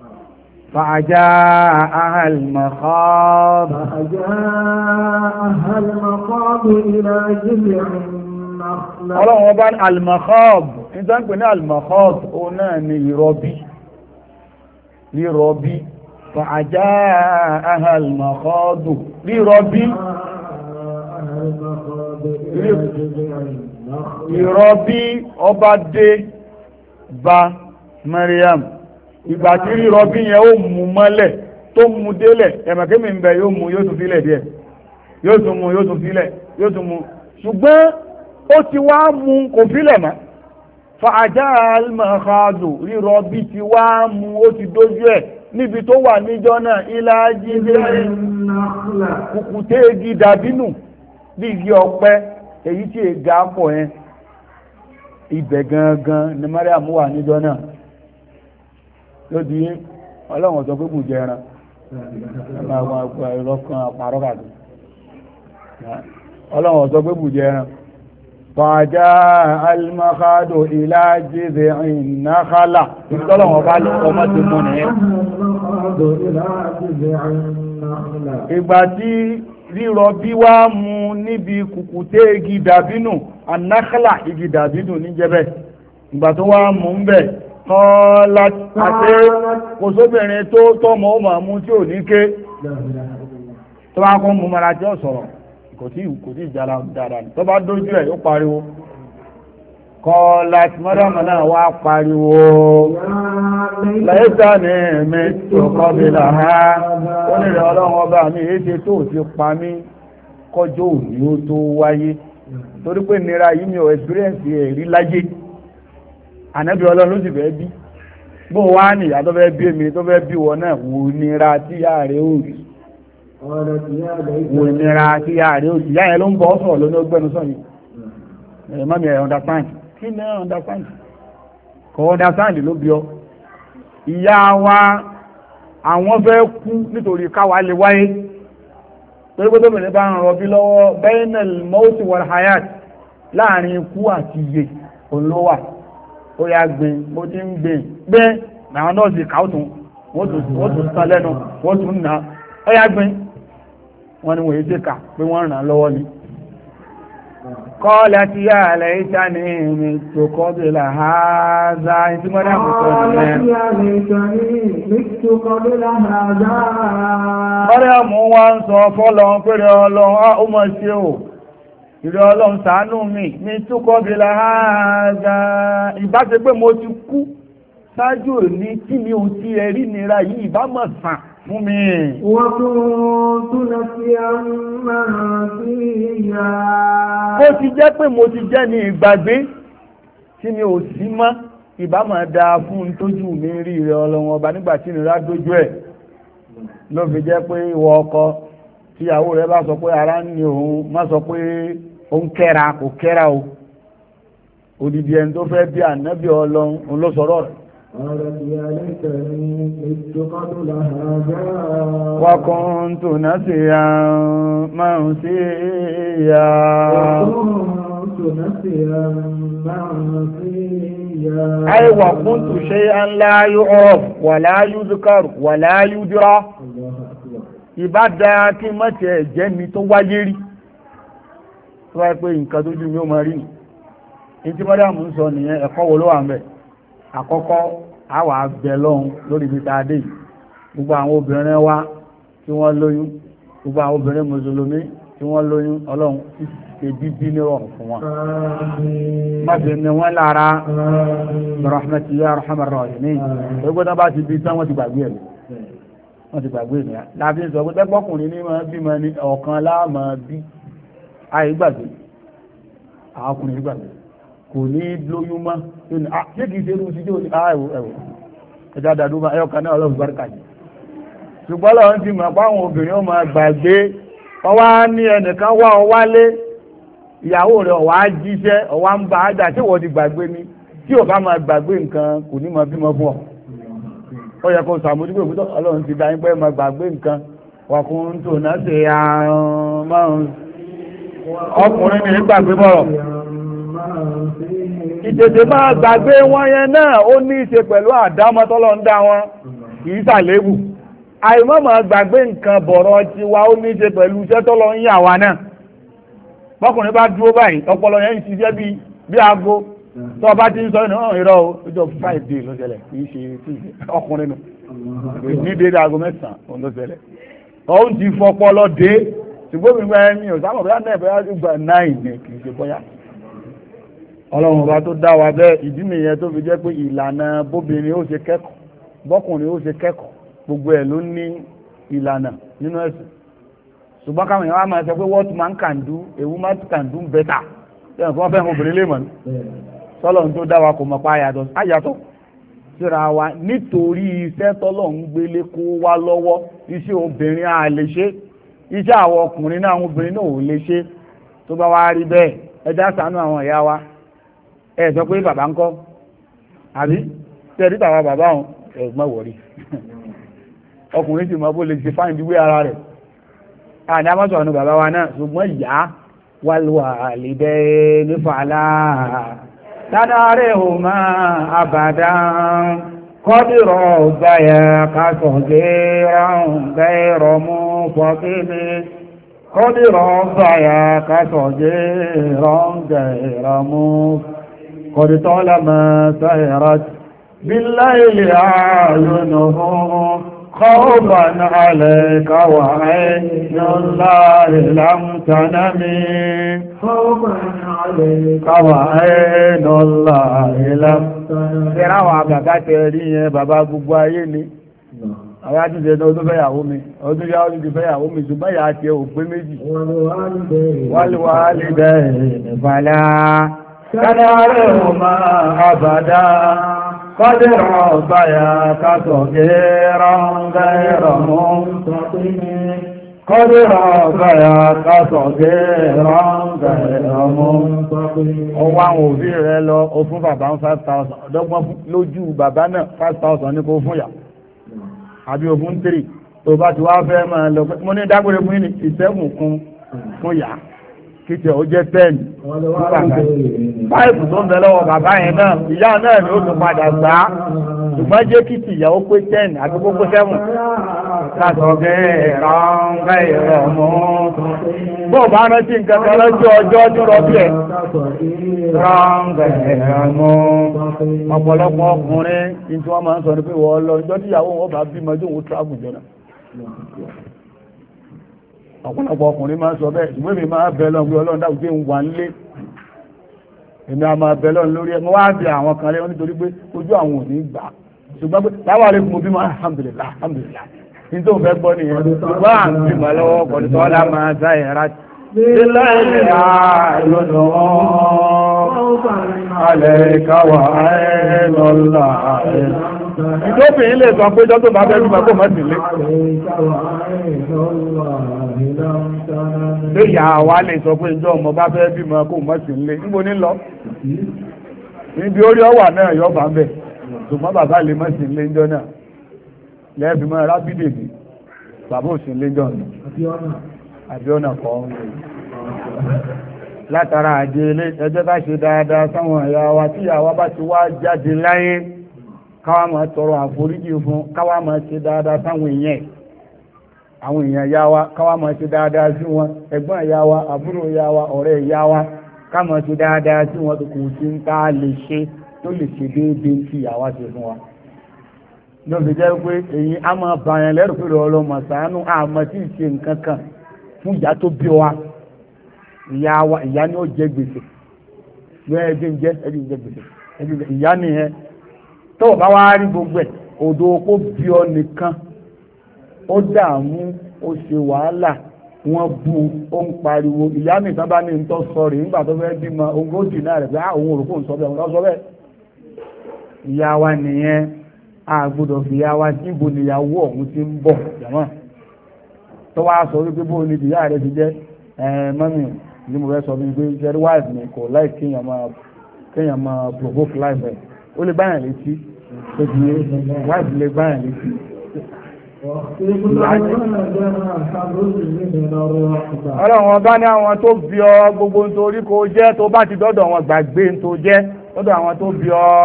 فأجاءها المخاض فأجاءها المخاض إلى جذع النخلة ọlọ́run ọba ní al-makhad nítorí pé ní al-makhad ó náà ní ìrọbí rírọbí فأجاءها المخاض rírọbí ìrọbí ọba dé bá Maryam ìgbà tí rírọbí yẹn ó mú mọ́lẹ̀ tó mú délẹ̀ ẹ̀mọ̀kémi ń bẹ yóò mú yóò tún fílẹ̀ díẹ̀ yóò tún mú yóò tún fílẹ̀ yóò tún mú ṣùgbọ́n ó ti wá mú kò fílẹ̀ mọ́ fa ajá al-makhadu rírọbí ti wá mú ó ti dójú ẹ̀ níbi tó wà níjọ́ náà ìlàjì kùkùté igi dàbínù bí igi ọ̀pẹ èyí tí èga pọ̀ yẹn ibẹ̀ gangan ni Mariam wà níjọ́ náà ló di ọlọ́run ọ̀sọ́ pé kù jẹ ẹran ìrọ̀kan àpàrọ́kàtù ọlọ́run ọ̀sọ́ pé kù jẹ ẹran fàájá al-makhadu ila jid'in nakhla ìtọ́lọ̀wọ̀n bá lè ọmọ ti mú nìyẹn ìgbà tí rírọ bí wá mú níbi kùkùté igi dàbínù an-nakhla igi dàbínù níjẹ́bẹ̀ ìgbà tó wá mú ń bẹ̀ kọ́lá àti kò sóbìnrin tó tọ́mọ ó máa mú tí ò ní ké tó bá kọ́ mú mara tí ó sọ̀rọ̀ kò tí kò tí ìjára dáadáa tó bá dójú ẹ̀ ó pariwo kọ́lá tí mọ́dàmọ́ náà wá pariwo lẹ́yìntà ní ẹ̀mí tó kọ́ bí làhá ó nílẹ̀ ọlọ́run ọba mi èéṣe tó ti pa mí kọjọ́ òní ó tó wáyé torí pé nira yìí mi ò experience ẹ̀ rí láyé ànábì ọlọ́run ló sì fẹ́ bí bó wá ní ìyá tó fẹ́ bí èmi tó fẹ́ bí wọn náà wò nira tí ìyá rẹ̀ ó rí wò nira tí ìyá rẹ̀ ó rí ìyá yẹn ló ń bọ́ sọ̀rọ̀ lóní ọgbẹ́nu sọ̀yìn ẹ̀ mọ́mí ẹ̀ understand kí ni ẹ̀ understand kò understand ló bí ọ ìyá wa àwọn fẹ́ kú nítorí káwa lè wáyé torí pé tóbìnrin bá ń rọbí lọ́wọ́ bainal mauti wal hayat láàrin ikú àti iye òun ló wà ó yá gbìn bó ti ń gbìn gbé àwọn nọ́ọ̀sì káwùtún wọ́n tún tán lẹ́nu wọ́n tún nà ó yá gbìn wọ́n ni wọ́n yé ṣèkà pé wọ́n ràn án lọ́wọ́ ni. kọ́lá ti yá àlẹ́ ìta ní ìrìn tó kọ́ bí là á za ìtí mọ́dá kò sọ nìyẹn. mọ́dá mú wá ń sọ fọ́lọ́ péré ọlọ́run á ó mọ̀ ṣe o ìrẹ́ ọlọ́run ṣàánú mi ní túkọ́ bí láàáza ìbá ṣe pé mo ti kú ṣáájú òní tí mi ò ti ẹ̀rí nira yìí ìbá mọ̀ sàn fún mi. wọ́n tún túnlẹ̀ sí ọmọ sí ìyá. ó ti jẹ́ pé mo ti jẹ́ ní ìgbàgbé tí mi ò sí mọ́ ìbá máa dáa fún un tójú mi rí ìrẹ́ ọlọ́run ọba nígbà tí ìnira dójú ẹ̀ ló fi jẹ́ pé ìwọ ọkọ tíyàwó rẹ̀ bá sọ pé ara ń ní òun má sọ pé ó ń kẹ́ra kò kẹ́ra o odidi ẹni tó fẹ́ bí ànábì ọlọ́run òun ló sọ̀rọ̀ rẹ̀. wa kuntu nasiyan mansiya. ay wa kuntu shay'an la yu'raf wa la yudhkar wa la yudra. ìbá dáa kí mọ́tẹ̀ ẹ̀jẹ̀ mi tó wáyé rí tó wáyé pé nǹkan tó jú mi ó máa rí ní ní tí mọ́dàmù ń sọ nìyẹn ẹ̀kọ́ wo ló wà ń bẹ̀ àkọ́kọ́ àwà bẹ̀ lọ́hun lórí ibi tàà dé gbogbo àwọn obìnrin wa tí wọ́n lóyún gbogbo àwọn obìnrin mùsùlùmí tí wọ́n lóyún ọlọ́run ṣe bíbí ní ọ̀rùn fún wọn má fi ní wọ́n lára rahmatu ya rahman rahimin gbogbo náà bá ti bí tán wọ́n ti gbàgbé ẹ̀ wọ́n ti gbàgbé ẹ̀ láti sọ pé tẹ́gbọ́kùnrin ní máa bímọ ní ọ̀kan láàmà bí ayé gbàgbé àwọn ọkùnrin gbàgbé kò ní lóyún mọ́ ṣé kìí ṣe irú síjó ní ààwò ẹ̀wọ̀ ẹ̀dá dàdúmọ̀ ẹ̀yọ̀kan náà ọlọ́run bárkà jù ṣùgbọ́n lọ́wọ́n ti mọ̀ páwọn obìnrin ó máa gbàgbé ọwá ní ẹnìkan wá ọ wálé ìyàwó rẹ̀ ọ̀wá jíṣẹ́ ọ̀wá ń bá ájà tí wọ́n ti gbàgbé ní tí ò bá máa gbàgbé nǹkan kò ní máa bímọ fún ọ ó yẹ kó sàmójúgbò ìpútọ́ ọlọ́run ti dá yín pé máa gbàgbé nǹkan wàkùn tó náà ṣe àrùn márùn ọkùnrin ní gbàgbé bọ̀rọ̀ ìtètè máa gbàgbé wọn yẹn náà ó ní í ṣe pẹ̀lú àdámọ́tọ́lọ́ ń dá wọn kì í ṣàlébù àìmọ́mọ̀ gbàgbé nǹkan bọ̀rọ̀ ti wa ó ní ṣe pẹ̀lú iṣẹ́ tọ́lọ ń yà wá náà bọ́kùnrin bá dúró báyìí ọpọlọ yẹn ń ṣiṣẹ́ bí bí aago tó bá ti ń sọ ìnà ìrọ̀ ọjọ́ friday ló ṣẹlẹ̀ kì í ṣe ọkùnrin nù ní dédé aago mẹ́sàn-án ló ṣẹlẹ̀ ó ti fọpọlọ dé ṣùgbọ́n mi gba ẹni ò sábà bóyá náà bóyá gba nine ní kì í ṣe bóyá ọlọ́run ọba tó dá wa bẹ́ẹ̀ ìdí nìyẹn tó fi jẹ́ pé ìlànà bóbìnrin ó ṣe kẹ́kọ̀ọ́ bọ́kùnrin ó ṣe kẹ́kọ̀ọ́ gbogbo ẹ̀ ló ní ìlànà nínú ẹ̀sìn ṣùgbọ́n káwọn èèyàn wá máa sọ pé what man can do a woman can do better ṣẹ́yìn fún wọn fẹ́ obìnrin lè mọ̀ ní sọ́lọ̀ tó dá wa kò mọ̀ pa àyàtọ̀ àyàtọ̀ síra wa nítorí iṣẹ́ tọ́lọ̀ ń gbélé kó wá lọ́wọ́ iṣẹ́ obìnrin à lè ṣe iṣẹ́ àwọn ọkùnrin náà àwọn obìnrin náà ò lè ṣe tó bá wá rí bẹ́ẹ̀ ẹ já ṣàánú àwọn ìyá wa ẹ sọ pé bàbá ń kọ́ àbí tẹ́ẹ̀rí tàwa bàbá òun ẹ̀gbọ́n wọ̀rí ọkùnrin sì mọ́ bó lè ṣe fáìn díwé ara rẹ̀ àní àmọ́sọ̀ ọ̀nà bàbá wa náà ṣùgbọ́n ìyá wàlúwà àlìdẹ́ nífàlá tádàrẹ́ òmà àbàdá kọ́dìrọ̀ ọ̀gbáyà kásọ̀ gẹ́ràn gẹ́rọ̀ mú fọ́kíní kọ́dìrọ̀ ọ̀gbáyà kásọ̀ gẹ́ràn gẹ́rọ̀ mú kọ́dìtọ́lá mọ́ sẹ́rẹ̀ bíláìlì ààyùnùhùn خوفا عليك وعين الله لم تنمي خوفا عليك وعين الله لم تنمي ìran àwọn àgbàgbà tẹ̀rí yẹn bàbá gbogbo ayé ni àwọn àtúnṣe ní ọdún fẹ́yàwó mi ọdún yá ọdún fẹ́yàwó mi ṣùgbọ́n ìyá àti òpé méjì wàlúwà lè bẹ̀rẹ̀ ìfàlá kádàrẹ́ ọmọ àbàdá قدر ربياك صغيرا غير منتقم قدر ربياك صغيرا غير منتقم ọwọ́ àwọn òbí rẹ̀ lọ ó fún bàbá ń five thousand ọ̀dọ́gbọ́n lójú bàbá náà five thousand ní kó fún yà àbí ó fún three tó bá ti wá fẹ́ máa lọ mo ní dágbére fún ní ìṣẹ́gun kún fún yà kìtẹ̀ ó jẹ́ ten báyìí tó ń bẹ lọ́wọ́ bàbá yẹn náà ìyá náà ni ó tún padà gbà á ṣùgbọ́n jẹ́ kìtì ìyàwó pé ten àti gbogbo seven kàtọ̀gẹ́ ìrànlẹ́ ìrọ̀mọ́ bó bá rántí nǹkan kan lọ́jọ́ ọjọ́ ní rọ́bì ẹ̀ ìrànlẹ́ ìrọ̀mọ́ ọ̀pọ̀lọpọ̀ ọkùnrin ní tí wọ́n máa ń sọ ní pé wọ́n lọ ìjọ́ tí ìyàwó wọn bá bímọ tí òun travel jọ náà ọ̀pọ̀lọpọ̀ ọkùnrin máa ń sọ bẹ́ẹ̀ ìwé mi máa bẹ̀ lọ́n pé ọlọ́run dákun tí ń wà nílé èmi a máa bẹ̀ lọ́n lórí ẹ̀ mo wá bí àwọn kan lé wọn nítorí pé ojú àwọn ò ní gbà ṣùgbọ́n pé táwa lè fún mo bí máa alhamdulillah alhamdulillah ní tó fẹ́ gbọ́ nìyẹn ṣùgbọ́n à ń bí mọ́ lọ́wọ́ kọ̀dí tó ọlá máa dá ẹ̀ rà ilé ilé àlọ́nà alẹ́ káwà ẹ̀ lọ́la ẹ̀ ìjọ́bìnrin lè sọ pé jọ́ tó bá fẹ́ bí mọ́kò mọ́ sí lé léyà wá lè sọ pé ìjọ́ ọmọ bá fẹ́ bí mọ́kò mọ́ sí lé níbo ní lọ níbi orí ọwà náà yọ bá bẹ̀ ṣùgbọ́n bàbá lè mọ́ sí lé ńjọ́ náà lẹ́ẹ̀bí mọ́ rábídè bí bàbá ò sí lé ńjọ́ àbíọ́nà kọ́ látara àdé ilé ẹjẹ́ bá ṣe dáadáa sáwọn ẹ̀yà wa tí àwa bá ti wá jáde láyé káwà máa tọrọ àforíjì fún káwà máa ṣe dáadáa sáwọn èèyàn àwọn èèyàn ìyá wa káwà máa ṣe dáadáa sí wọn ẹ̀gbọ́n ìyá wa àbúrò ìyá wa ọ̀rẹ́ ìyá wa ká máa ṣe dáadáa sí wọn tó kò sí ń tá lè ṣe tó lè ṣe déédéé tí ìyá wa ṣe fún wa ló fi jẹ́ pé èyí á máa bàyàn lẹ́rù pé ọlọ́mọ ṣàánú àmọ́ tí ì ṣe nǹkan kan fún ìyá tó bí wa ìyá wa ìyá ni ó jẹ gbèsè bẹ́ẹ̀ ẹjẹ́ ń jẹ́ ẹjẹ́ ń jẹ gbèsè ẹjẹ́ ìyá nìyẹn tó o bá wá rí gbogbo ẹ̀ odò kó bí ọ nìkan ó dààmú ó ṣe wàhálà wọ́n bu ó ń pariwo ìyá mi sábà ní nítọ́ sọ̀rọ̀ nígbà tó fẹ́ bímọ ogójì náà rẹ̀ pé àwọn òrùkú ń sọ bẹ́ẹ̀ wọ́n sọ bẹ́ẹ̀ ìyá wa nìyẹn a gbọ́dọ̀ fi ìyá wa níbo níyàwó ọ̀hún ti ń bọ̀ jàmọ́ tó wá sọ wípé bó ni ìyá rẹ̀ ti jẹ́ ẹ̀ mọ́mì ní mo fẹ́ sọ fún mi pé jerry wife mi kò láì kéèyàn máa kéèyàn máa provoke life ẹ̀ ó lè báyàn létí tó ti yé wife lè báyàn létí. Ọlọ́run ọba ní àwọn tó bí ọ gbogbo nítorí kò jẹ́ tó bá ti dọ́dọ̀ wọn gbàgbé tó jẹ́ lọ́dọ̀ àwọn tó bí ọ.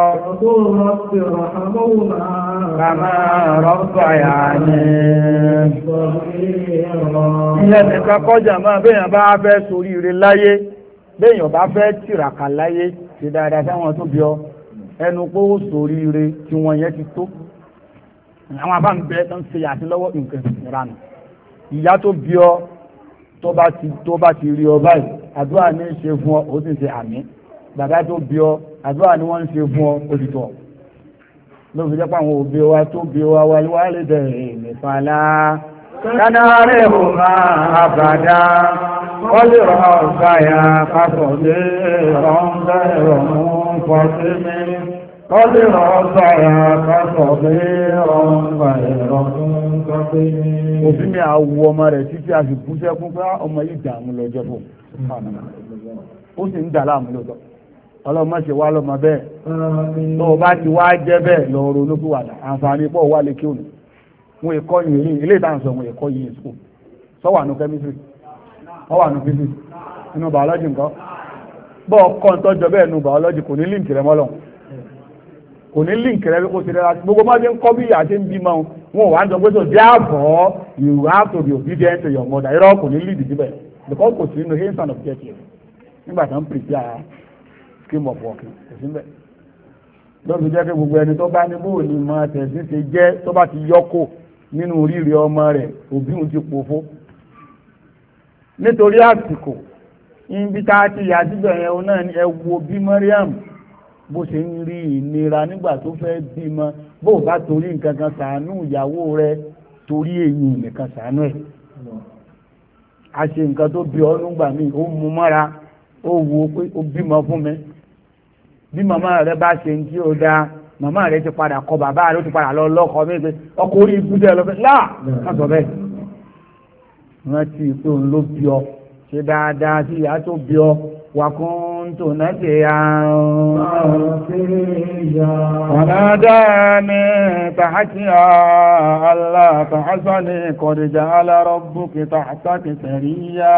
Kàmá rọ́pà yà ní. Ilé nìkan kọjá máa béèyàn bá fẹ́ ṣoríire láyé, béèyàn bá fẹ́ tìràkà láyé, ṣe dáadáa sáwọn tó bí ọ. Ẹnu pé ó ṣoríire tí wọ́n yẹn ti tó. Àwọn àbá ń bẹ tó ń ṣe àti lọ́wọ́ nǹkan ìranù. Ìyá tó bí ọ tó bá ti tó bá ti rí ọ báyìí, àdúrà ní í ṣe fún ọ, ó sì ṣe àmín. Bàbá tó bí ọ àdúrà ni wọ́n ń ṣe fún ọ òtítọ́ ló fi jẹ́pọ̀ àwọn òbí wa tó bí wa wà wà lè bẹ̀rẹ̀ nìfàlà kánárẹ̀ ò máa àbàdá wọ́n lè rọ ọ̀gá ya kápọ̀ lé rọ̀ǹgá ìrọ̀mún fọ́símí wọ́n lè rọ ọ̀gá ya kápọ̀ lé rọ̀ǹgá ìrọ̀mún fọ́símí. òbí mi àwọ ọmọ rẹ̀ títí a sì bú sẹ́kún pé ọmọ yìí dààmú lọ́jọ́ fún ó sì ń dà láàmú lọ́jọ́ ọlọ́mọ ṣe wá lọ́mọ bẹ́ẹ̀ tó o bá ti wá jẹ́ bẹ́ẹ̀ lọ ronú kí wàdà àǹfààní pọ̀ wà lè kí òní wọn èkọ́ yìí ilé ìtàn sọ wọn èkọ́ yìí ní school sọ́wà ní chemistry wọ́n wà ní physics nínú biology nǹkan bọ́ ọkọ̀ tọ́jọ bẹ́ẹ̀ nínú biology kò ní link rẹ mọ́lọ̀ kò ní link rẹ kó ti rẹ́ra gbogbo máa ń kọ́ bí ìyá ṣe ń bímọ wọn ò wá ń sọ pé so therefore you have to be obedient to your mother irọ́ kò ní lead síbẹ̀ because kò sí nínú hands and objective nígbà tí wọ́n prepare scheme of work ẹ̀sìnbẹ̀ lọ́bi jẹ́ pé gbogbo ẹni tó bá ní bóò ní mọ tẹ̀sí ṣe jẹ́ tó bá ti yọ́kò nínú oríire ọmọ rẹ̀ òbí òun ti pòfó nítorí àsìkò ibi tá a ti yà síbẹ̀ yẹn o náà ni ẹ wo bí Mariam bó ṣe ń rí ìnira nígbà tó fẹ́ bímọ bó bá torí nǹkan kan ṣàánú ìyàwó rẹ̀ torí èyí nìkan ṣàánú ẹ̀ a ṣe nǹkan tó bí ọ nígbà míì ó mú mọ́ra ó wo pé ó bímọ fún mi bí màmá rẹ bá ṣe ń tí ó dáa màmá rẹ ti padà kọ bàbá rẹ ó ti padà lọ lọkọ mi pé ọkọ orí ibú dẹ lọ fẹ láà má sọ bẹ́ẹ̀ wọn ti pé òun ló bí ọ ṣe dáadáa sí ìyá tó bí ọ wà kún tó náà ṣe àrùn ọ̀nà dáàmì tàhátì àlá tàhásánì kọ̀dìjà alárọ̀bù kì tàhátàkì sẹ̀ríyà.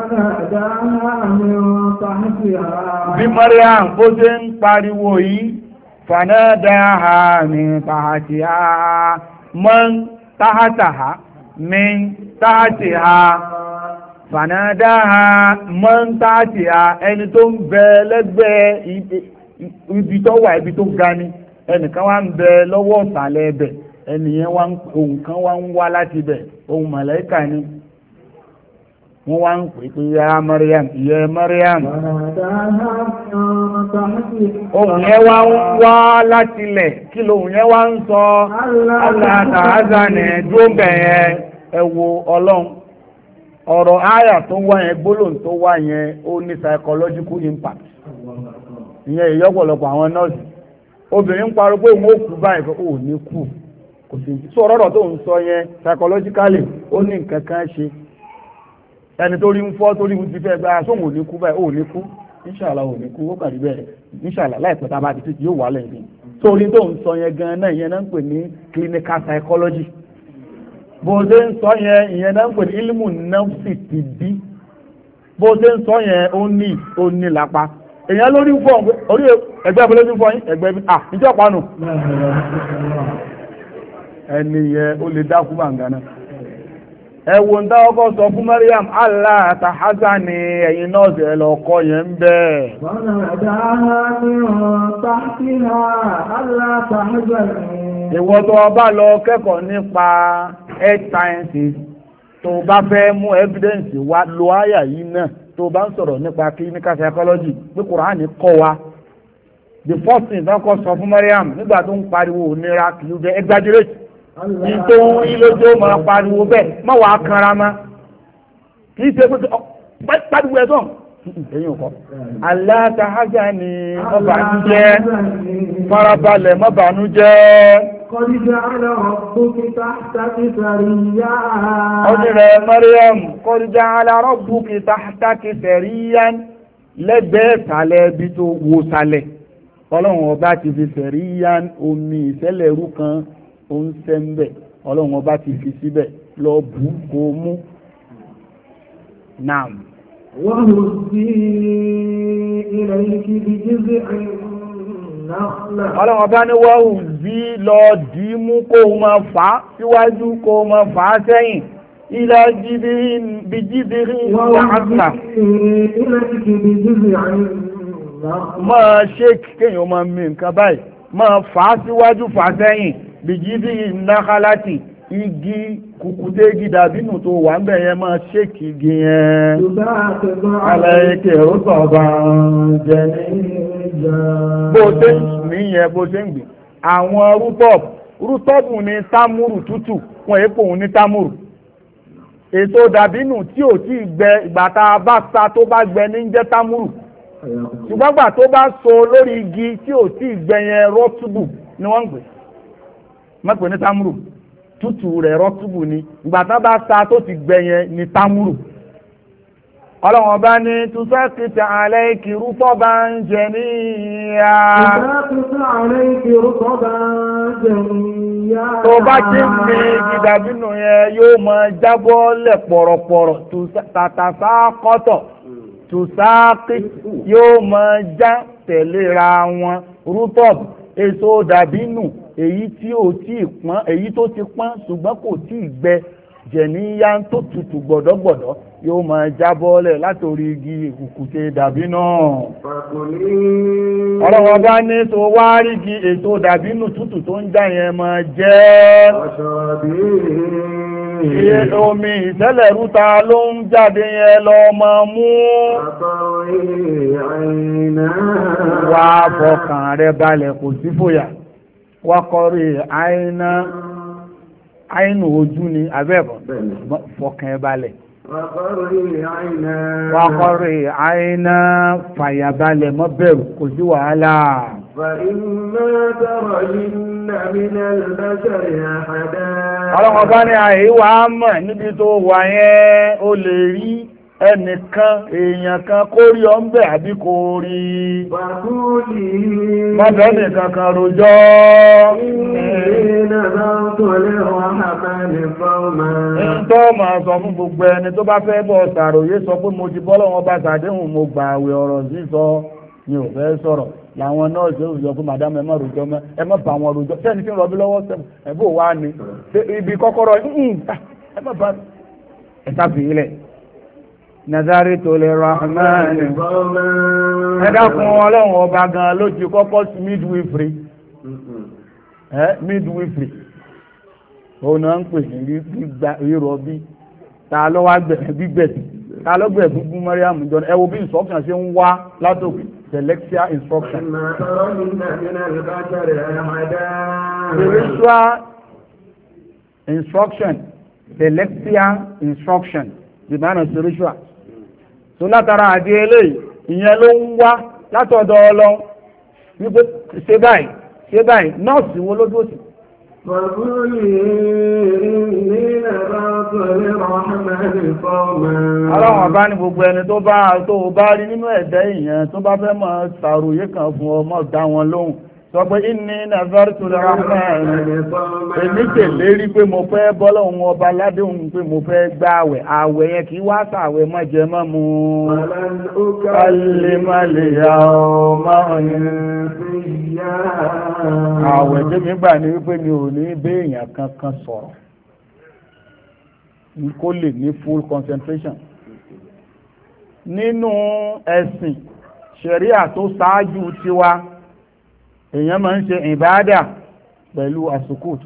bí Mariam bó ṣe ń pariwo yìí fanadaha min tahtiha man tahtaha min tahtiha fanadaha man tahtiha ẹni tó ń bẹ lẹ́gbẹ̀ẹ́ ibi tó wà ibi tó ga ni ẹnìkan wá ń bẹ lọ́wọ́ ìsàlẹ̀ ẹbẹ̀ ẹnìyẹn wá ohun kan wá ń wá láti bẹ̀ ohun màláíkà ni wọ́n wá ń pè pé ya Mariam ìyẹ́ Mariam ohun yẹn wá ń wá láti lẹ̀ kí lóhun yẹn wá ń sọ Allah ta'azani dúró bẹ̀yẹn ẹ wo ọlọ́run ọ̀rọ̀ àyà tó wá yẹn gbólóhùn tó wá yẹn ó ní psychological impact ìyẹn ìyọ́pọ̀lọpọ̀ àwọn nọ́ọ̀sì obìnrin ń parọ́ pé òun ó kú báyìí pé ó ní kú kò sí sọ ọ̀rọ̀ tó ń sọ yẹn psychologically ó ní nǹkan kan ṣe ẹni tó rí ń fọ́ tó rí ń ti fẹ́ gba sóhun ò ní kú báyìí ó ní kú inshallah ò ní kú ó kàrí bẹ́ẹ̀ inshallah láìpẹ́ tá a bá ti títí yóò wà lẹ́yìn torí tó ń sọ yẹn gan náà ìyẹn náà ń pè ní clinical psychology bó ṣe ń sọ yẹn ìyẹn náà ń pè ní ilmu nafsi ti bí bó ṣe ń sọ yẹn ó ní ó ní lápá èèyàn lórí ń fọ́ orí ẹgbẹ́ ìbílẹ̀ ń fọ́ yín ẹgbẹ́ bí ah ìjọ panu ẹni yẹn ó lè dákú bàǹgànà ẹwọ ń dáwọ́kọ́ sọ fún Mariam Allah tahazani ẹ̀yin náà ṣe lọ́kọ́ yẹn ń bẹ́ ìwọ tó bá lọ kẹ́kọ̀ọ́ nípa health sciences tó bá fẹ́ mú evidence wá lo àyà yìí náà tó bá ń sọ̀rọ̀ nípa clinical psychology pé Kùránì kọ́ wa the first thing tó kọ́ sọ fún Mariam nígbà tó ń pariwo òníra kìí jẹ́ exaggerate ní tó ń rí lójó máa pariwo bẹ́ẹ̀ má wàá kanra ma kìí ṣe pé pariwo ẹ̀ sọ̀n ẹ̀yìn ọkọ̀ alátahájá ni mọ́bànújẹ́ farabalẹ̀ mọ́bànújẹ́ kọ́díjà alárọ̀bùkì tàhtàkì sàríyá ọdúnrẹ̀ Mariam kọ́díjà alárọ̀bùkì tàhtàkì sàríyá lẹ́gbẹ̀ẹ́ sàlẹ̀ ibi tó wo sàlẹ̀ ọlọ́run ọba ti fi sàríyá omi ìṣẹ̀lẹ̀ ẹrú kan ó ń sẹ́ńbẹ̀ ọlọ́run ọba ti fi síbẹ̀ lọ bù kó mú náà وهزي إليك بجذع النخلة ọlọ́run ọba ní wọ́n hùzí lọ dì í mú kó o máa fà á síwájú kó o máa fà á sẹ́yìn ilẹ̀ bìjìbìrì ìdáhàtà máa ṣe kéèyàn máa mi nǹkan báyìí máa fà á síwájú fà á sẹ́yìn bìjìbìrì ìnáhálàtì igi kùkùté igi dàbínú tó wà ń bẹ̀ yẹn máa ṣéèkì igi yẹn aláìkè ó sọ̀bà jẹ ní bó ṣe ń mí yẹn bó ṣe ń gbìn àwọn rútọ́ọ̀bù rútọ́ọ̀bù ní támúrù tútù wọn èèpò òun ní támúrù èso dàbínú tí ò tí ì gbẹ ìgbà tá a bá sa tó bá gbẹ ní jẹ́ támúrù ṣùgbọ́n gbà tó bá so lórí igi tí ò tí ì gbẹ yẹn rọ́túbù ni wọ́n ń gbé mọ́pẹ́ ní támúrù tútù rẹ̀ rọ́túbù ni ìgbà tán bá sa tó ti gbẹ̀yẹn ní támúrù ọlọ́wọ́n bá ní tùsákìtà aláìkì rúfọ́ bá ń jẹ ní ìyá tó bá ti ń fi gidabínú yẹn yóò máa jábọ́ lẹ̀ pọ̀rọ̀pọ̀rọ̀ tàtàsá kọ́tọ̀ tùsákì yóò máa já tẹ̀léra wọn rúfọ́ èso dàbínú èyí tí ó ti pọ́n èyí tó ti pọ́n ṣùgbọ́n kò tí ì gbẹ jẹ̀níyá tó tutù gbọ̀dọ̀gbọ̀dọ̀ yóò máa jábọ́lẹ̀ látòrí igi ìkùkùté dàbínú ọlọ́wọ́ bá ní tó wá rí igi èso dàbínú tútù tó ń já yẹn máa jẹ́ iye omi ìtẹ́lẹ̀ rúta ló ń jáde yẹn lọ máa mú wá fọkàn rẹ balẹ̀ kò sí fòyà wákọ̀rí àìná àìnù ojú ni abẹ́ẹ̀kọ́ fọkàn balẹ̀ wákọ̀rí àìná fàyàbalẹ̀ mọ́ bẹ̀rù kò sí wàhálà ọlọ́mọ bá ní àìwá mọ̀ níbi tó wà yẹn ó lè rí ẹnìkan èèyàn kan kó rí ọ ń bẹ̀ àbí kò rí mọ́bẹ̀ nìkan kan rojọ́ tó máa sọ fún gbogbo ẹni tó bá fẹ́ bọ́ ṣàròyé sọ pé mo ti bọ́lọ́wọ́ bá ṣàdéhùn mo gbà àwẹ̀ ọ̀rọ̀ sísọ mi ò fẹ́ sọ̀rọ̀ làwọn nọ́ọ̀sì ó sọ fún madam ẹ má rojọ́ mọ́ ẹ má bà wọn rojọ́ sẹ́ni tí ń rọbí lọ́wọ́ ẹ̀bù wá ní ibi kọ́kọ́rọ́ ẹ má bà ẹ sáfì ilẹ̀ nazari tó lè rahman ẹ̀dàkùn ọlọ́run ọba gan ló ti kọ́kọ́ sí midwifery midwifery òun náà ń pè ní rírọbí ta ló wá gbígbẹ̀sì ta ló gbẹ̀ fún Mariam jọ ẹ wo bí instruction ṣe ń wá látòkè celestial instruction spiritual instruction celestial instruction ìbáná spiritual tó látara àdí eléyìí ìyẹn ló ń wá látọ̀dọ̀ Ọlọ́run wípé ṣe báyìí ṣe báyìí nọ́ọ̀sì wo lójú òsì. Ọlọ́run ọba ní gbogbo ẹni tó bá tó bá rí nínú ẹ̀dá ìyẹn tó bá fẹ́ máa ṣàròyé kan fún ọmọ dá wọn lóhùn sọ pé inni nazartu lirrahman èmi tèlé rí pé mo fẹ́ bọ́lọ́hun ọba ládéhùn pé mo fẹ́ gba àwẹ̀ àwẹ̀ yẹn kì í wá sàwẹ̀ má jẹ mọ́ mu kálímàlìyà ọmọ àwẹ̀ tèmi gbà ní wípé mi ò ní béèyàn kankan sọ̀rọ̀ kó lè ní full concentration nínú ẹ̀sìn ṣẹ̀ríà tó ṣáájú tiwa èèyàn máa ń ṣe ìbáádà pẹ̀lú àsùkútù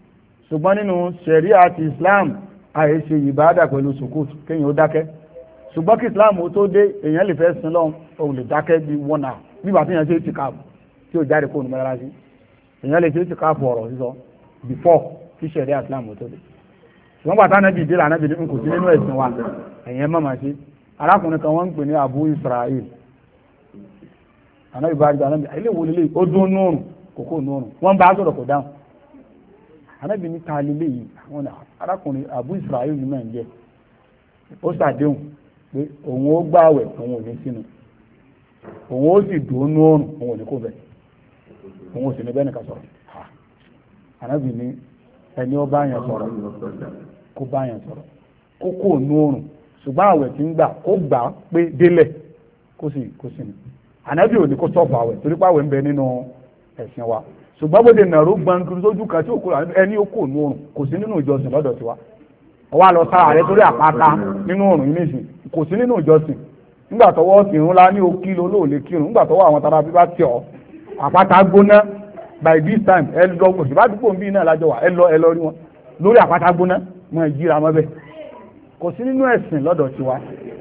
ṣùgbọ́n nínú ṣẹ̀ríà ti Islam àyè ṣe ìbáádà pẹ̀lú sùkútù kéèyàn ó dákẹ́ ṣùgbọ́n kí Islam tó dé èèyàn lè fẹ́ sin lọ́n o lè dákẹ́ bí wọ́n náà nígbà tí èèyàn ṣe ti káàbù tí ó jáde kóònù mẹ́ra sí èèyàn lè ṣe ti káàbù ọ̀rọ̀ sísọ before kí ṣẹ̀ríà Islam tó dé ṣùgbọ́n bàtà náà bìí dé lànà bìí kò sí nínú ẹ̀sìn wa ẹ̀yẹn mọ̀ màá ṣe arákùnrin kan wọ́n ń pè ní Abu Israel ànábì bá rí ànábì ilé wo lélẹ̀ ó dún nóòrùn kòkó nóòrùn wọ́n bá sọ̀rọ̀ kò dáhùn ànábì ní ta lélẹ̀ yìí àwọn arákùnrin Abu Israel ní náà ń jẹ́ ó ṣàdéhùn pé òun ó gbààwẹ̀ òun ò ní sínú òun ó sì dùn nóòrùn òun ò ní kó bẹ̀ òun ò sì ní bẹ́ẹ̀ nìkan sọ̀rọ̀ ànábì ní ẹni ó bá yẹn sọ̀rọ̀ kó bá yẹn sọ̀rọ̀ kó kó nóòrùn ṣùgbọ́n àwẹ̀ tí ń gbà kó gbà pé délẹ̀ kó sì kó sì ní ànábì ò ní kó sọ̀fọ̀ àwẹ̀ torí pé àwẹ̀ ń bẹ nínú ẹ̀sìn wa ṣùgbọ́n bó de nàró gbọ̀ngàn sójú kan tí ó kó ẹni ó kó nóòrùn kò sí nínú ìjọsìn lọ́dọ̀ tiwa ọwọ́ àlọ́ sára rẹ torí àpáta nínú òrùn yìí nìsín kò sí nínú ìjọsìn nígbà tọwọ́ sì ń lá ní okí ló lóòlé kírun nígbà tọwọ́ àwọn tara bíbá tì ọ́ àpáta gbóná by this time ẹ lọ òṣìbá dúpọ̀ ń bí náà lájọ wà ẹ lọ ẹ lọ rí wọn lórí àpáta gbóná mọ ìjíra mọ́bẹ̀ kò sí nínú ẹ̀sìn lọ́dọ̀ tiwa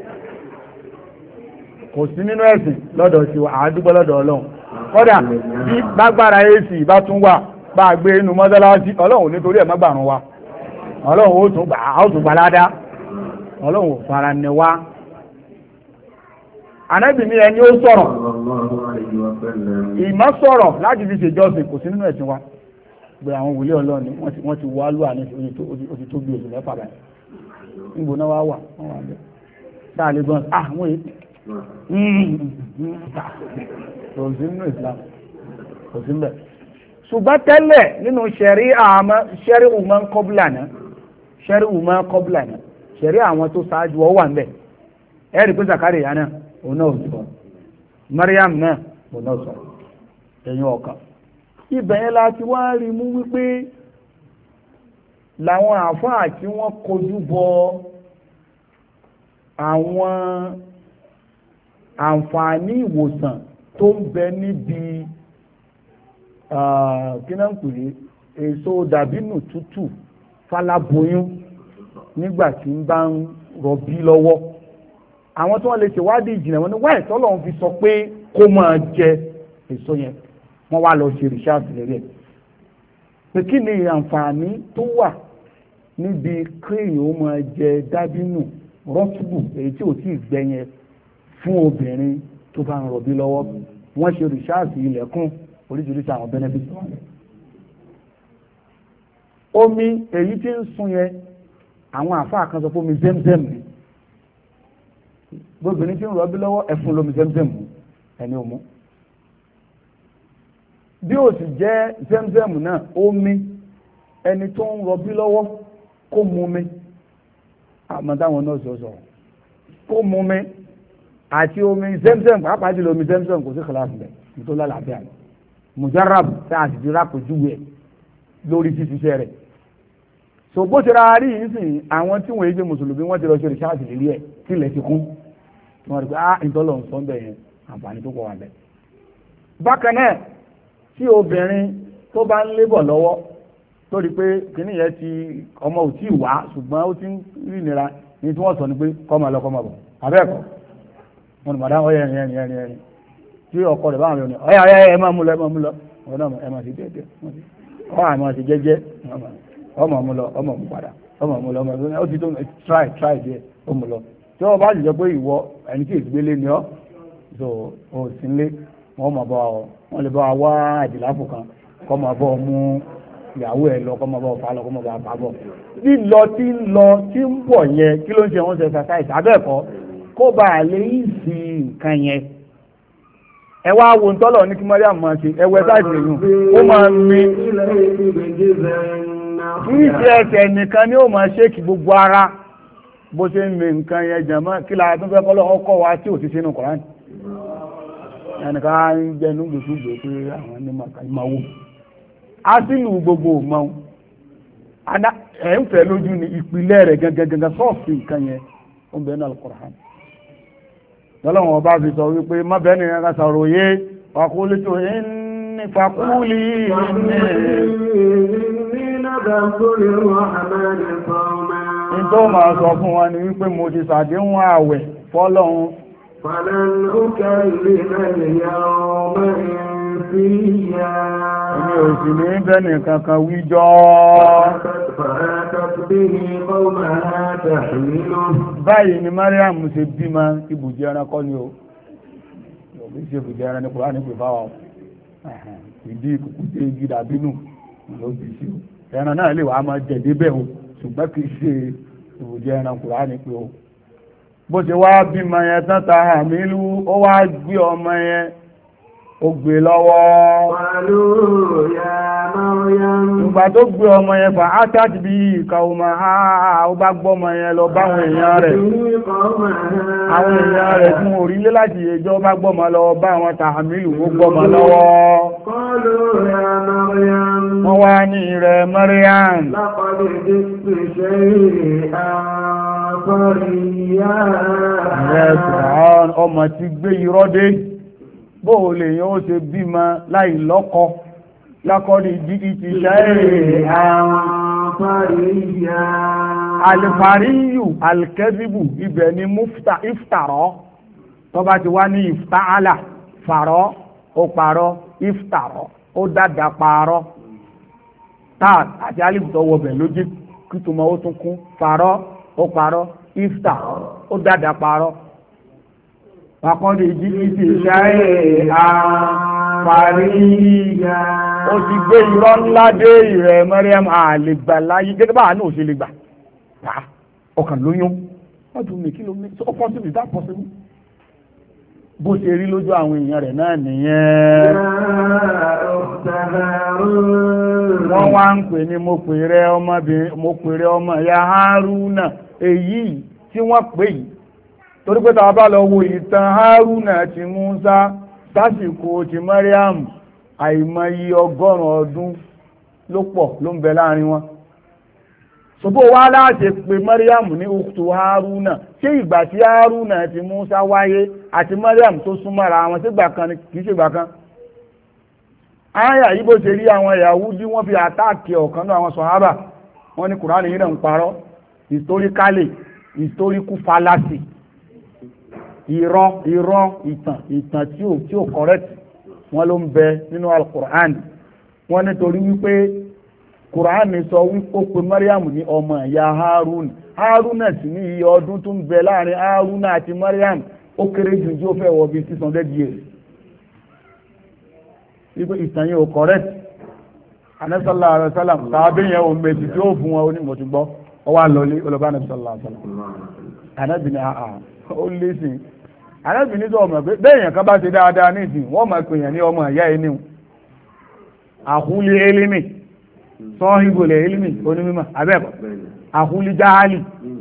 kò sí nínú ẹ̀sìn lọ́dọ̀ tiwa àádúgbò lọ́dọ̀ ọlọ́run kódà bí lágbára ac bá tún wà bá a gbé inú mọ́sálásí ọlọ́run nítorí ẹ̀ má gbàrún wa ọlọ́run ó tún gbà á ó tún gbà ládá ọlọ́run ò fara ní wá ànábì ní ẹni ó sọ̀rọ̀ ìmọ̀ sọ̀rọ̀ láti fi ṣèjọsìn kò sí nínú ẹ̀sìn wa gbé àwọn wòlé ọlọ́run wọ́n ti wá lúwà ní oṣù tó bí oṣù mẹ́fà báyìí níbo náà wá wà wọ́n wà bẹ́ẹ̀ sáà lè gbọ́n ah wọ́n yìí kò sí nínú Islam kò sí mbẹ̀ ṣùgbọ́n tẹ́lẹ̀ nínú ṣẹ̀rí àmọ́ ṣẹ̀rí ùmọ́ kọ́bùlà náà ṣẹ́rí ùmọ́ kọ́bùlà náà ṣẹ̀rí àwọn tó ṣáájú ọ wà ń bẹ̀ ẹ̀rí pé Zakariya náà òun náà sọ Mariam náà òun náà sọ ẹ̀yìn ọ̀kan ibẹ̀ yẹn láti wá rí mú wípé làwọn àfáà tí wọ́n kojú bọ àwọn àǹfààní ìwòsàn tó ń bẹ níbi kí náà ń pè é èso dàbínù tútù fáláboyún nígbà tí ń bá ń rọbí lọ́wọ́ àwọn tí wọ́n lè ṣèwádìí ìjìnlẹ̀ wọn ni wáyé tọ́lọ́run fi sọ pé kó máa jẹ èso yẹn wọ́n wá lọ ṣe research lérí ẹ̀ pé kí ni àǹfààní tó wà níbi kéèyàn ó máa jẹ dàbínù rọ́tùbù èyí tí ò tí ì gbẹ yẹn fún obìnrin tó bá ń rọbí lọ́wọ́ wọ́n ṣe research ilẹ̀kùn oríṣiríṣi àwọn benefits wọn lẹ̀ omi èyí tí ń sun yẹn àwọn àfáà kan sọ pé omi zemzem ni gbogbo tí ń rọbí lọ́wọ́ ẹ̀fún lómi zemzem mú ẹni ò mú bí ó sì jẹ́ zemzem náà omi ẹni tó ń rọbí lọ́wọ́ kó mú mi àmọ́ táwọn náà sọ sọ kó mú mi àti omi zemzem pàápàá jùlọ omi zemzem kò sí kìláàsì bẹ̀ nítorí lálàáfíà ni mujarab tá a sì ti rákòjúwe ẹ̀ lórí ṣíṣiṣẹ́ rẹ̀ so bó ṣe ra rí yìí sìn àwọn tí wọ́n yé mùsùlùmí wọ́n ti lọ ṣe rìṣáàtì lérí ẹ̀ tí ilẹ̀ ti kún wọ́n rí pé ah ìtọ́lọ̀ ń sọ ń bẹ̀ yẹn àǹfààní tó pọ̀ wà bẹ̀. bákan náà tí obìnrin tó bá ń lébọ̀ lọ́wọ́ tó rí pé kìnìún yẹn ti ọmọ ò tí ì wá ṣùgbọ́n ó ti ń rí ìnira ní tí wọ́n sọ ni pé kọ́ máa lọ kọ́ máa bọ̀ abẹ́ẹ̀kọ́ wọn ni màdá ọyẹ ẹ̀rìn ẹ̀rìn ẹ̀rìn ẹ̀rìn tí ọkọ rẹ̀ báwọn ọ̀nà ọyẹ ọyẹ ẹ máa mú lọ ẹ máa mú lọ ọ̀nà ẹ máa ti jẹ́jẹ́ ọ àmọ́ ti jẹ́jẹ́ ọmọ mú lọ ọmọ mú padà ọmọ mú lọ ọmọ mú lọ ó ti tó try try díẹ̀ ó mú lọ tí wọ́n bá jẹ́ pé ìwọ ẹni tí ìgbélé ni ọ́ so o sì ń lé wọ́n máa bọ́ ọ wọ́n lè bá wa wá àdìláfò kan kọ́ máa bọ́ ọ mú ìyàwó ẹ lọ kọ́ máa bọ́ ọ fà lọ kọ́ máa bọ́ ọ fà bọ̀ lílọ tí ń lọ tí ń bọ̀ yẹn kí ló ń ṣe wọ́n ṣe exercise abẹ́ẹ̀kọ́ kó bá a lè yí sí nǹkan yẹn ẹ wá wo ntọ́lọ̀ ní kí Mariam máa ṣe ẹwẹ́ sáìsì èyàn ó máa ń mi kí ìṣe ẹsẹ̀ nìkan ni ó máa ṣe kí gbogbo ara bó ṣe ń mi nǹkan yẹn jàmọ́ kí la tún fẹ́ kọ́lọ́ ọkọ̀ wa tí ò ti sínú Kùránì ẹnìkan ń jẹnu gbèsúgbè pé àwọn ní ìmọ̀wó á sínú gbogbo òmọ̀ ẹ̀ ń fẹ́ lójú ni ìpìlẹ̀ rẹ̀ gangan sọ́ọ̀sì nǹkan yẹn ó ń bẹ ní Al-Kùránì lọ́lọ́wọ́n ọba fi sọ wípé mọ́bẹ̀ẹ́ni ẹ̀ka sọ̀rọ̀ yé wàkúlé tó ní fàkúlì ní tó máa sọ fún wọn ni wípé mo ti ṣàdéhùn ààwẹ̀ fọ́lọ́run. Falan ukallima al-yawma insiya. Èmi ò sì ní bẹ́ẹ̀ kankan wíjọ́. Báyìí ni Mariam ṣe bímọ ibùjẹ ẹranko ni o. Òbí ṣe ibùjẹ ẹran ní Kùránì pè fáwọn. Ìdí ìkùkù tí igi dàbínú ló bí sí o. Ẹran náà lè wà máa jẹ̀dé bẹ́ẹ̀ o, ṣùgbọ́n kì í ṣe ibùjẹ ẹran Kùránì pé o. Bó ṣe wá bímọ yẹn tán ta àmìlú, ó wá gbé ọmọ yẹn ó gbé lọ́wọ́. Ìgbà tó gbé ọmọ yẹn fà átàtì bí ìkà ọmọ ha ó bá gbọ́ ọmọ yẹn lọ báwọn èèyàn rẹ̀. Àwọn èèyàn rẹ̀ fún orílẹ̀ láti ẹjọ́ bá gbọ́mọ lọ bá àwọn tàhàmìlù ó gbọ́mọ lọ́wọ́. Wọ́n wá ní rẹ̀ Mariam. Rẹ̀ ọmọ ti gbé irọ́ dé. Bóò lè yán ó ṣe bímọ láì lọ́kọ lákọ́dí jíjí ti ṣẹ́rẹ̀ àwọn fàríyà. Alìfàríyù alìkẹ́bíbù ibẹ̀ ni mufta iftarọ́ tó bá ti wá ní ifta'ala fàrọ́ ó parọ́ iftarọ́ ó dàdà parọ́ táà àti alìbùtọ́ wọbẹ̀ lójí kìtùmọ̀ ó tún kún fàrọ́ ó parọ́ iftarọ́ ó dàdà parọ́. Wàkọ́dé jíjí ti ṣáyé àpàríyà. Ó ti gbé irọ́ ńlá dé ìrẹ̀ Mariam àlègbà láyé gẹ́gẹ́ bá àánú òṣèlè gbà. Ọkàn lóyún. Wọ́n tún mèkí ló mèkí. Ó possible, is that possible? Bó ṣe rí lójú àwọn èèyàn rẹ̀ náà nìyẹn. Wọ́n wá ń pè ní mo pè rẹ ọmọbìnrin, mo pè rẹ ọmọ ìyá Haruna, èyí tí wọ́n pè yìí. Torí pé tàbá bá lọ wo ìtàn Haruna àti Musa sásìkò ti Mariam àìmọye ọgọ́rùn ọdún ló pọ̀ ló ń bẹ láàrin wọn. Ṣùgbó wá láti pè Mariam ní ukhtu Haruna, ṣé ìgbà tí Haruna àti Musa wáyé àti Mariam tó súnmọ́ra wọn sígbà kan ni kìí ṣègbà kan. Áyà yìí bó ṣe rí àwọn Yahudi wọ́n fi àtáàkì ọ̀kan náà àwọn sọ̀hábà wọ́n ní Kùránì yìí náà ń parọ́ historically historical fallacy. Irọ́ irọ́ ìtàn ìtàn tí ò tí ò correct wọ́n ló ń bẹ nínú al-Qur'an. Wọ́n nítorí wípé Qur'an sọ wípé ó pe Mariam ní ọmọ ìyá Harun. Haruna sì ní iye ọdún tó ń bẹ láàrin Haruna àti Mariam ó kéré jù tí ó fẹ́ wọ bí six hundred years. Wípé ìtàn yẹn ò correct. Ànábì sallallahu alaihi wasallam tàbí yẹn ò mẹ́sì tí ó fún wọn onímọ̀ ti gbọ́ ọ wá lọlé ọlọ́bá Ànábì sallallahu alaihi wasallam. Ànábì ní àà ó lé sí i. Ànábì ní sọ ọmọ pé bẹ́ẹ̀yàn kan bá ṣe dáadáa ní ìsìn wọ́n máa pèèyàn ní ọmọ ìyá ẹni àkúlé elimi sọ́hìbòlẹ̀ elimi onímọ̀ abẹ́ẹ̀kọ́ àkúlé jáhálì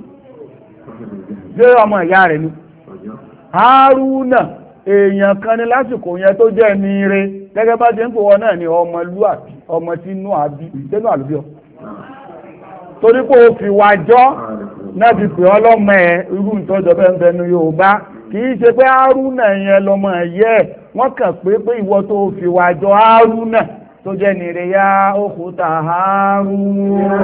jẹ́ ọmọ ìyá rẹ̀ ni. Haruna èèyàn kan ní lásìkò yẹn tó jẹ́ ní ire gẹ́gẹ́ bá jẹ́ ń pò wọn náà ní ọmọ lúàbí ọmọ tí inú àbí tẹ́nu àlùbíọ́ torí pé ó fi wájọ́ náà fi pè ọlọ́mọ ẹ̀ irú ìtọ́jọ́ bẹ́ẹ̀ bẹnu Yorùbá kìí ṣe pé Haruna yẹn lọmọ ẹ̀yẹ́ wọ́n kàn pé pé ìwọ tó fi wájọ Haruna tó jẹ́ nìrẹ̀ ya òkúta Haruna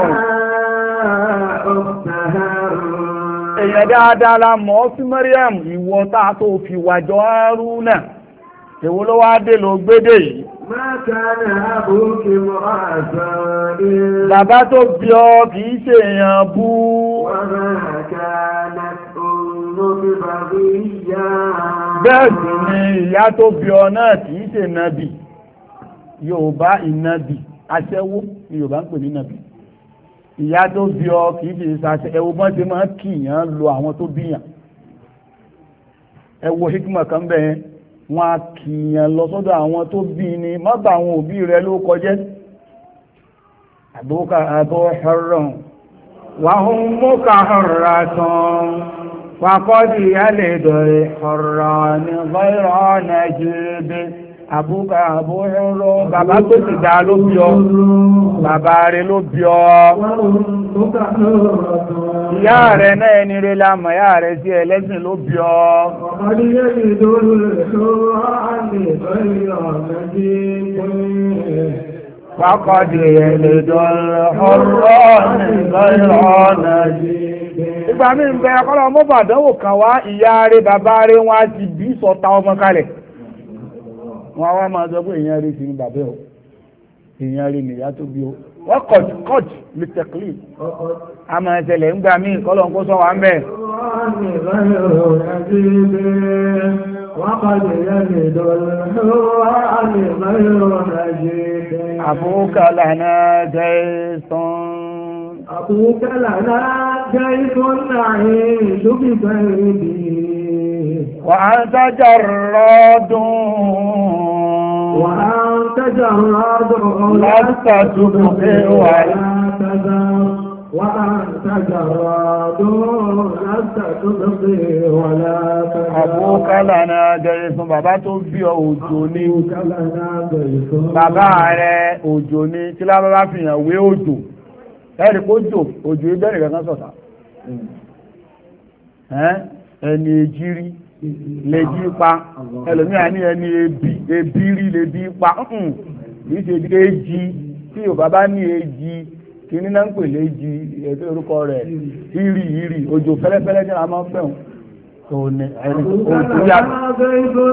èèyàn dáadáa la mọ̀ ọ́ sí Mariam ìwọ tá tó fi wájọ Haruna èwo ló wá dé ló gbédè yìí. Bàbá tó bí ọ kìí ṣe èèyàn bú. Bẹ́ẹ̀ sì ni ìyá tó bí ọ náà kìí ṣe nàbì. Yorùbá ìnàbì aṣẹ́wó ni Yorùbá ń pè ní nàbì. Ìyá tó bí ọ kìí ṣe ìṣàṣẹ ẹwọ bọ́n ti máa kìyàn lo àwọn tó bíyàn. Ẹ wo hikma kan bẹ́ẹ̀ wọn a kìyàn lọ sọ́dọ̀ àwọn tó bí ni má bà àwọn òbí rẹ ló kọjẹ́. Àbúkà àbọ̀ ọ̀rọ̀ wàhùn mọ́kà ọ̀rọ̀ tán. Wàkọ́dì yálẹ̀ dọ̀rẹ̀ ọ̀rọ̀ ní ọ̀rọ̀ Nàìjíríà. Àbúkà àbúrò bàbá tó ti dá ló bí ọ, bàbá rẹ̀ ló bí ọ. Ìyá rẹ̀ náà ẹni rẹ̀ lámọ̀, ìyá rẹ̀ sí ẹlẹ́sìn ló bí ọ. Wàkọ́dì yálẹ̀ dọ̀rẹ̀ ọ̀rọ̀ ní ọ̀rọ̀ Nàìjíríà. ìgbà mi ń bẹ ọkọlọ ọmọ bàdánwò kan wá ìyá rẹ̀ bàbá rẹ̀ wọn á ti bí sọta ọmọ kalẹ̀ wọn wá máa sọ pé èèyàn rẹ̀ sì ní bàbá o èèyàn rẹ̀ nìyá tó bí o wọ́n kọ̀jù kọ̀jù lè tẹ̀kílì àmọ́ ẹ̀sẹ̀lẹ̀ ń gbà mí kọ́lọ̀ ń kó sọ wà ń bẹ̀. àbúkà lànà jẹ́sán. àbúkà lànà jẹ́sán láàrin ṣókìtà ìbí. wà á tájà rọ́dún. وأنت جراد لست تبقي ولا تذر وأنت جراد لست تبقي ولا تذر أبوك لنا جيش bàbá tó bí ọ òjò ní bàbá rẹ̀ òjò ní tí lábábá fi hàn wé òjò ẹ̀rì kó jò òjò ìbẹ̀rẹ̀ kankan sọ̀tà ẹni èjìrí lè jí pa ẹlòmíà ní ẹni ebi ebi rí lè bí pa kìí ṣe èjì tí yóò bàbá ní èjì kí ní náà ń pè léjì ẹgbẹ́ orúkọ rẹ̀ ìrì ìrì òjò fẹ́lẹ́fẹ́lẹ́ ní àmọ́ fẹ́hùn tó ní ẹni òjò yàtọ̀.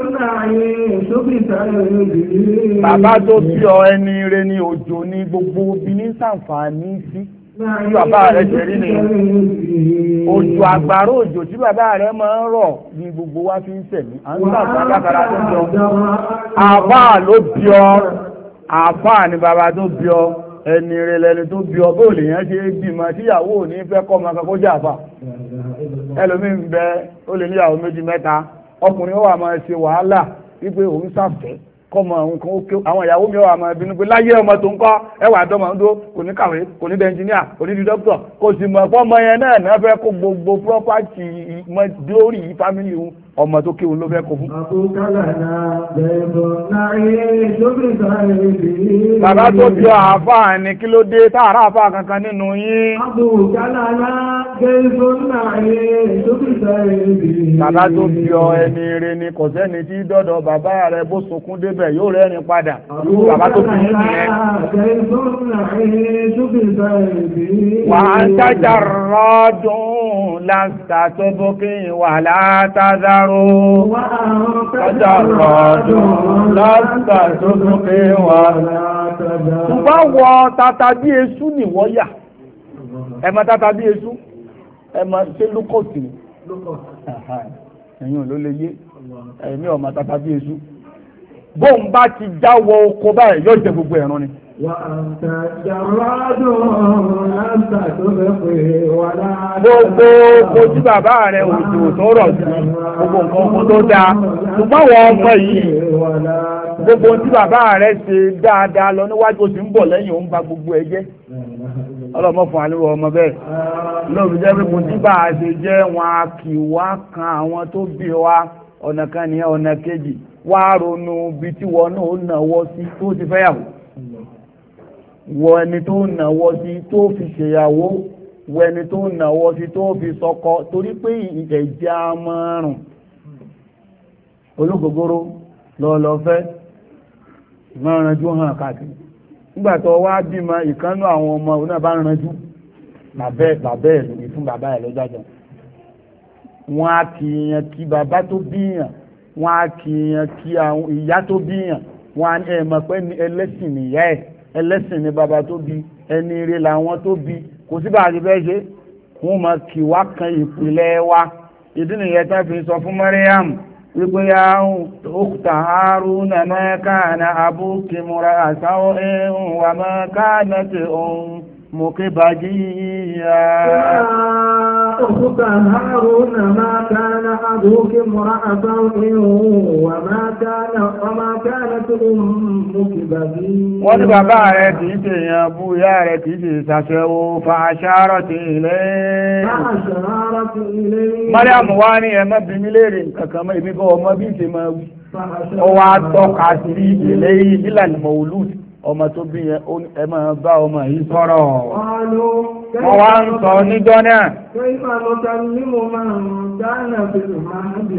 bàbá tó bí ọ ẹni rẹ ní òjò ní gbogbo bí ní ṣàǹfààní sí tí bàbá rẹ̀ ṣe rí ni òjò àgbàrá òjò tí bàbá rẹ̀ máa ń rọ̀ ní gbogbo wa fi ń sẹ̀mí à ń sàfà lákàrà tó jọ àfáà ló bí ọ àfáà ni bàbá tó bí ọ ẹni rẹ̀ lẹni tó bí ọ bó lè yẹn ṣe bímọ tíyàwó ò ní fẹ́ kọ́ ọmọ kan kó jẹ́ àfà ẹlòmíín bẹ ó lè níyàwó méjì mẹ́ta ọkùnrin ó wà máa ṣe wàhálà wípé òun ṣàfẹ́ kọmọ àwọn kan ókè àwọn ìyàwó mi wà máa bínú pé láyé ọmọ tó ń kọ́ ẹwà àdọ́mọ̀ ń dó kò ní kàwé kò ní di ẹnjìníà kò ní di dókítà kò sì mọ̀ fọ́ ọmọ yẹn náà náà fẹ́ kó gbogbo pírọ́pátì dórí fámìlì ọmọ tó kéwọn ló fẹ́ kó fún. bàbá tó bí ọ àáfàá ni kí ló dé táàrà àáfàá kankan nínú yín. bàbá tó bí ọ ẹni rẹ ni kò sẹ́ni tí dọ́dọ̀ bàbá rẹ bó sunkún débẹ̀ yóò rẹ́rìn padà bàbá tó bí yín nìyẹn. wà á ń tájà rọ́dún láǹtà tó bókè wà látàdá. Ọjà rọ̀dùn láti tó tún pé wà. Ṣùgbọ́n wọ tata bí esú ni wọ́n yà. Ẹmọ tata bí esú, ẹmọ ṣe lókòtì. Ẹ̀yìn ló lè yé, ẹ̀mí ọmọ tata bí esú. Bóun bá ti jáwọ oko báyìí yóò jẹ gbogbo ẹ̀rùn ni. Gbogbo ojú bàbá rẹ̀ òjò tó rọ̀ sí gbogbo nǹkan ọkùn tó dáa. Ṣùgbọ́n wọ́n ọmọ yìí, gbogbo ojú bàbá rẹ̀ ṣe dáadáa lọ níwájú ó sì ń bọ̀ lẹ́yìn òun bá gbogbo ẹ jẹ́. Ọlọ́mọ fún àlúwọ̀ ọmọ bẹ́ẹ̀. Lóòrùn jẹ́ pé kò tí bá a ṣe jẹ́ wọn a kì wá kan àwọn tó bí wa ọ̀nà kan nìyẹn ọ̀nà kejì. Wá ronú bí tí wọn náà ó nàwọ́ sí tó ti fẹ́yàwó. Wọ ẹni tó nàwọ́ sí tó fi ṣèyàwó, wọ ẹni tó nàwọ́ sí tó fi sọkọ, torí pé ẹ̀jẹ̀ márùn ológogoro lọ́lọ́fẹ́ márùnjú hàn káàkiri. Nígbàtọ̀ wá bímọ ìkánú àwọn ọmọ òun náà bá ránjú bàbẹ́ bàbẹ́ ẹ̀ lórí fún bàbá ẹ̀ lọ́jọ́jọ́. Wọ́n á kìíyàn kí bàbá tó bíyàn, wọ́n á kìíyàn kí àwọn ìyá tó bíyàn, wọ́n á ní ẹ̀mọ̀ pé ẹlẹ́sìn nìyá ẹ̀, ẹlẹ́sìn ni bàbá tó bí, ẹni ire làwọn tó bí, kò sí bàbá ti fẹ́ ṣe wọ́n máa kì wá kan ìpìlẹ̀ wa. Ìdí nìyẹn tán fi sọ fún Mariam wípé ya ukhta Haruna ma kana abuki mura'atan wa ma kanat ummuki baghiya. ukhta Haruna ma kana abuki mura'atan wa ma kana wa ma kanat ummuki baghiya. Wọ́n ní bàbá rẹ̀ kì í ṣe èèyàn bú, ìyá rẹ̀ kì í ṣe ìṣàṣẹ́wó, fa asharat ilayhi. Fa asharat ilayhi. Mariam wá ní ẹmọ́ bí mi léèrè kankan mọ́ ìbí kọ́ ọmọ bí ṣe máa wí. Ó wá tọ́ka sí ilé ìlànà mọ̀wùlùd ọmọ tó bí ẹ máa bá ọmọ yìí sọ̀rọ̀. Wọ́n wá ń sọ níjọ́ náà.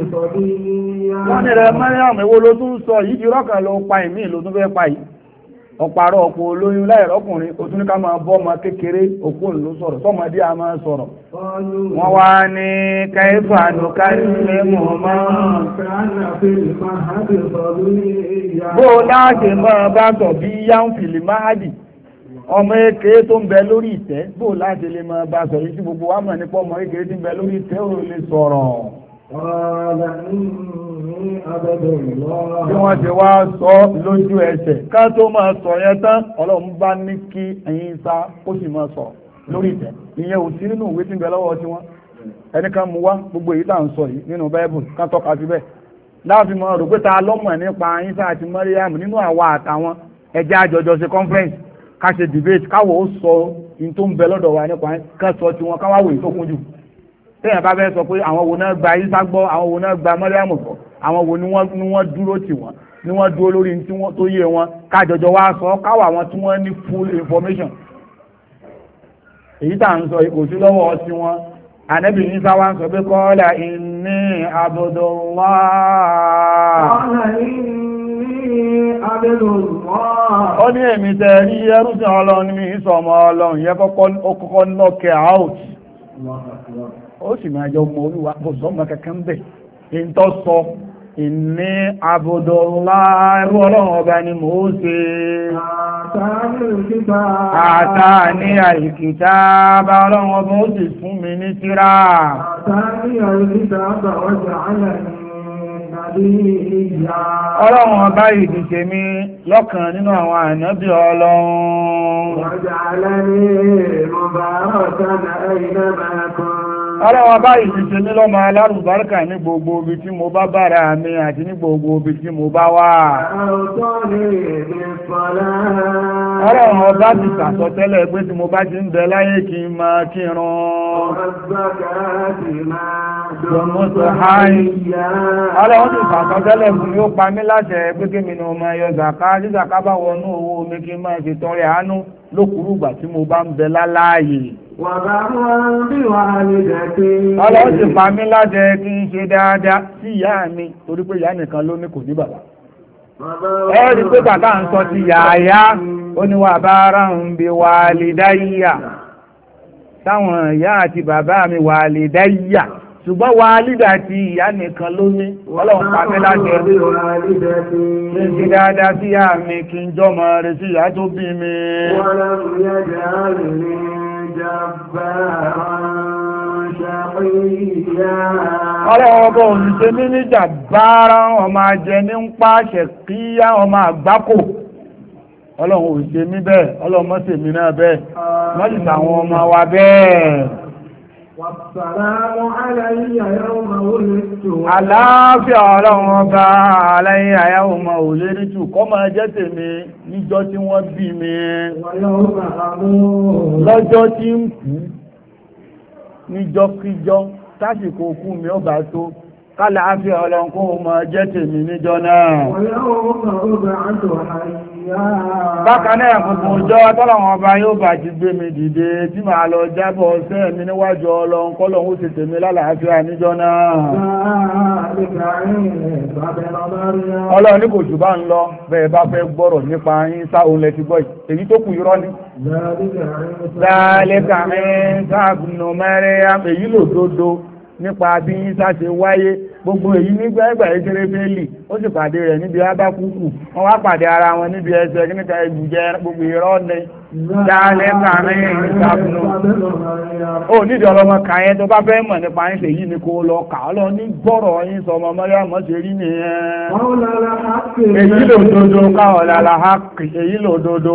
Wọ́n ní rẹ̀ Mariam èwo ló tún sọ yìí irọ́ kan ló pa ìmí ló tún fẹ́ pa yìí. ọ̀pàrọ̀ ọ̀pọ̀ olóyún láìrọ́kùnrin ó tún ní ká máa bọ́ ọmọ kékeré òpó ló sọ̀rọ̀ sọ́mọdé a máa sọ̀rọ̀ wọ́n wá ní kẹfà ló kárí lé mọ̀ mọ́ bó láti máa bá sọ bí yáǹfìlì máàdì ọmọ èké tó ń bẹ lórí ìtẹ́ bó láti lè máa bá sọ yìí tí gbogbo wa mọ̀ nípa ọmọ èké tí ń bẹ lórí ìtẹ́ ò lè sọ̀rọ̀ bí wọ́n ti wá sọ lójú ẹsẹ̀ ká tó máa sọ yẹn tán ọlọ́run bá ní kí ẹ̀yin sá ó sì máa sọ lórí ìtẹ́ ìyẹn ò sí nínú ìwé tí ń bẹ lọ́wọ́ tí wọ́n ẹnìkan mú wá gbogbo èyí tá à ń sọ yìí nínú báíbù ká tọ́ka sí bẹ́ẹ̀ láàfin mọ́ rò pé ta lọ́mọ̀ nípa ẹ̀yin sá àti Màríàmù nínú àwa àtàwọn ẹja àjọjọ ṣe conference ká ṣe debate káwọ̀ ó sọ in tó ń bẹ lọ́dọ̀ wa nípa ká sọ tí wọn káwáwò ìtókùn jù tẹ́yìn bá fẹ́ sọ pé àwọn wo náà gba Ìsá gbọ́ àwọn wo náà gba Màríàmù gbọ́ àwọn wo ni wọ́n dúró tì wọ́n ni wọ́n dúró lórí tí wọ́n tó yé wọn kájọjọ wá sọ káwọ̀ àwọn tí wọ́n ní full information èyí tà ń sọ kò sí lọ́wọ́ tí wọ́n Ànábì Ìsá wá ń sọ pé qala inni abdullah ó ní èmi tẹ́ rí ẹrúsìn Ọlọ́run ní mi ìsọmọ Ọlọ́run yẹ kọ́kọ́ knock out ó sì máa jọ mọ olúwa kò sọmọ kankan bẹ̀ in tó sọ inni abdullah ẹrú Ọlọ́run ọba ni mò ń ṣe àtàní al-kitaba Ọlọ́run ọba ó sì fún mi ní tírà Ọlọ́run ọba ìdí ṣe mí lọ́kàn nínú àwọn ànábì Ọlọ́run. Ọlọ́run ọba ìdí ṣe mí lọ́mọ alárùbáríkà ní gbogbo ibi tí mo bá bára mi àti ní gbogbo ibi tí mo bá wà. Ọlọ́run ọba ti sàsọtẹ́lẹ̀ pé tí mo bá ti ń bẹ láyé kí n máa kírun. Ọlọ́run ti sàsọtẹ́lẹ̀ fún mi ó pa mí láṣẹ pé kí mi ní ọmọ ẹyọ zàká tí zàká bá wọnú owó mi kí n máa fi tọrẹ àánú lókùrúgbà tí mo bá ń bẹ láláàyè. Ọlọ́run ti pa mí láṣẹ kí n ṣe dáadáa sí ìyá mi torí pé ìyá nìkan ló ní kò ní bàbá. Ẹ rí pé bàbá ń sọ ti yàáyá ó ní wà bá ara ń bi wàlídáyà táwọn ìyá àti bàbá mi wàlídáyà ṣùgbọ́n wàlídà ti ìyá nìkan ló ní Ọlọ́run pa mí láṣẹ kí n ṣe dáadáa sí ìyá mi kí n jọmọ rẹ̀ sí ìyá tó bí mi. Ọlọ́run ọba òṣìṣẹ́ mi ní jàbára ọmọ ajẹ́ ní ń pàṣẹ kíyá ọmọ àgbákò Ọlọ́run òṣìṣẹ́ mi bẹ́ẹ̀ Ọlọ́run mọ́sẹ̀ mi náà bẹ́ẹ̀ mọ́sẹ̀ àwọn ọmọ wa bẹ́ẹ̀. Àlàáfíà Ọlọ́run ọba aláyé yawma wulidtu kó máa jẹ́ tèmi níjọ́ tí wọ́n bí mi lọ́jọ́ tí ń kú níjọ́kíjọ́ tásìkò kú mi ó bá tó kálàáfíà Ọlọ́run kó máa jẹ́ tèmi níjọ́ náà. Bákan náà gbogbo ọjọ́ tọ́lọ̀wọ̀n ọba yóò bá ti gbé mi dìde tí màá lọ jábọ̀ ọ̀sẹ́ mi níwájú Ọlọ́run kọ́lọ̀wọ̀n ó sì tèmi lálàáfíà níjọ́ náà. Ọlọ́run ní kò jù bá ń lọ bẹ́ẹ̀ bá fẹ́ gbọ́rọ̀ nípa yín sá òun lẹ ti gbọ́ èyí tó kù irọ́ ni. Zalika Isa ibnu Maryam èyí lòdodo nípa bí Ìsá ṣe wáyé gbogbo èyí nígbà ẹgbà ẹgbẹ̀rẹ̀ fẹ́lì ó sì pàdé rẹ̀ níbi Ábákúkù wọ́n wá pàdé ara wọn níbi ẹsẹ̀ níta ìbùjẹ gbogbo ìrọ́ ní dáálẹ́ kàrin ìsàbùnú ó nídìí ọlọ́mọ kàyẹn tó bá fẹ́ mọ̀ nípa ẹ̀ṣẹ̀ yìí ni kò lọ kà ọ́ lọ ní gbọ́rọ̀ yín sọ ọmọ Màríàmù ṣe rí nìyẹn èyí lòdodo káwọ̀ lára hákì èyí lòdodo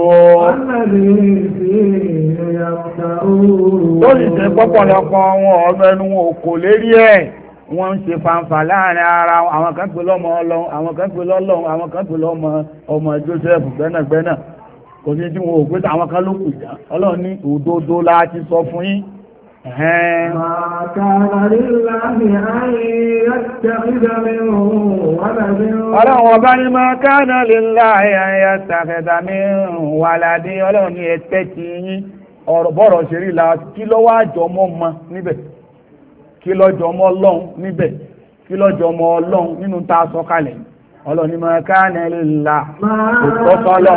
tó sì ṣe pọ́pọ̀lọpọ̀ wọn ọ̀rọ̀ ẹnu wọn ò kò lérí ẹ̀ wọ́n ń ṣe fanfà láàrin ara àwọn kan pè lọ́mọ Ọlọ́run àwọn kan pè lọ́lọ́run àwọn kan pè lọ́mọ ọmọ Joseph gbẹ́nàgbẹ́nà kò sí tí wọn ò pé àwọn kan ló kù já Ọlọ́run ní òdodo láti sọ fún yín. Ọlọ́run ọba ní ma kana lillahi an yattakhidha min waladi Ọlọ́run ní ẹ̀tẹ́ ti yín ọ̀rọ̀ bọ́rọ̀ ṣe rí la kí lọ́wọ́ àjọmọ́ mọ níbẹ̀ kí lọ́jọ́ ọmọ Ọlọ́run níbẹ̀ kí lọ́jọ́ ọmọ Ọlọ́run nínú tá a sọ kalẹ̀ ọlọ́ni máa kana lillah kò tọ́ sọ́lọ́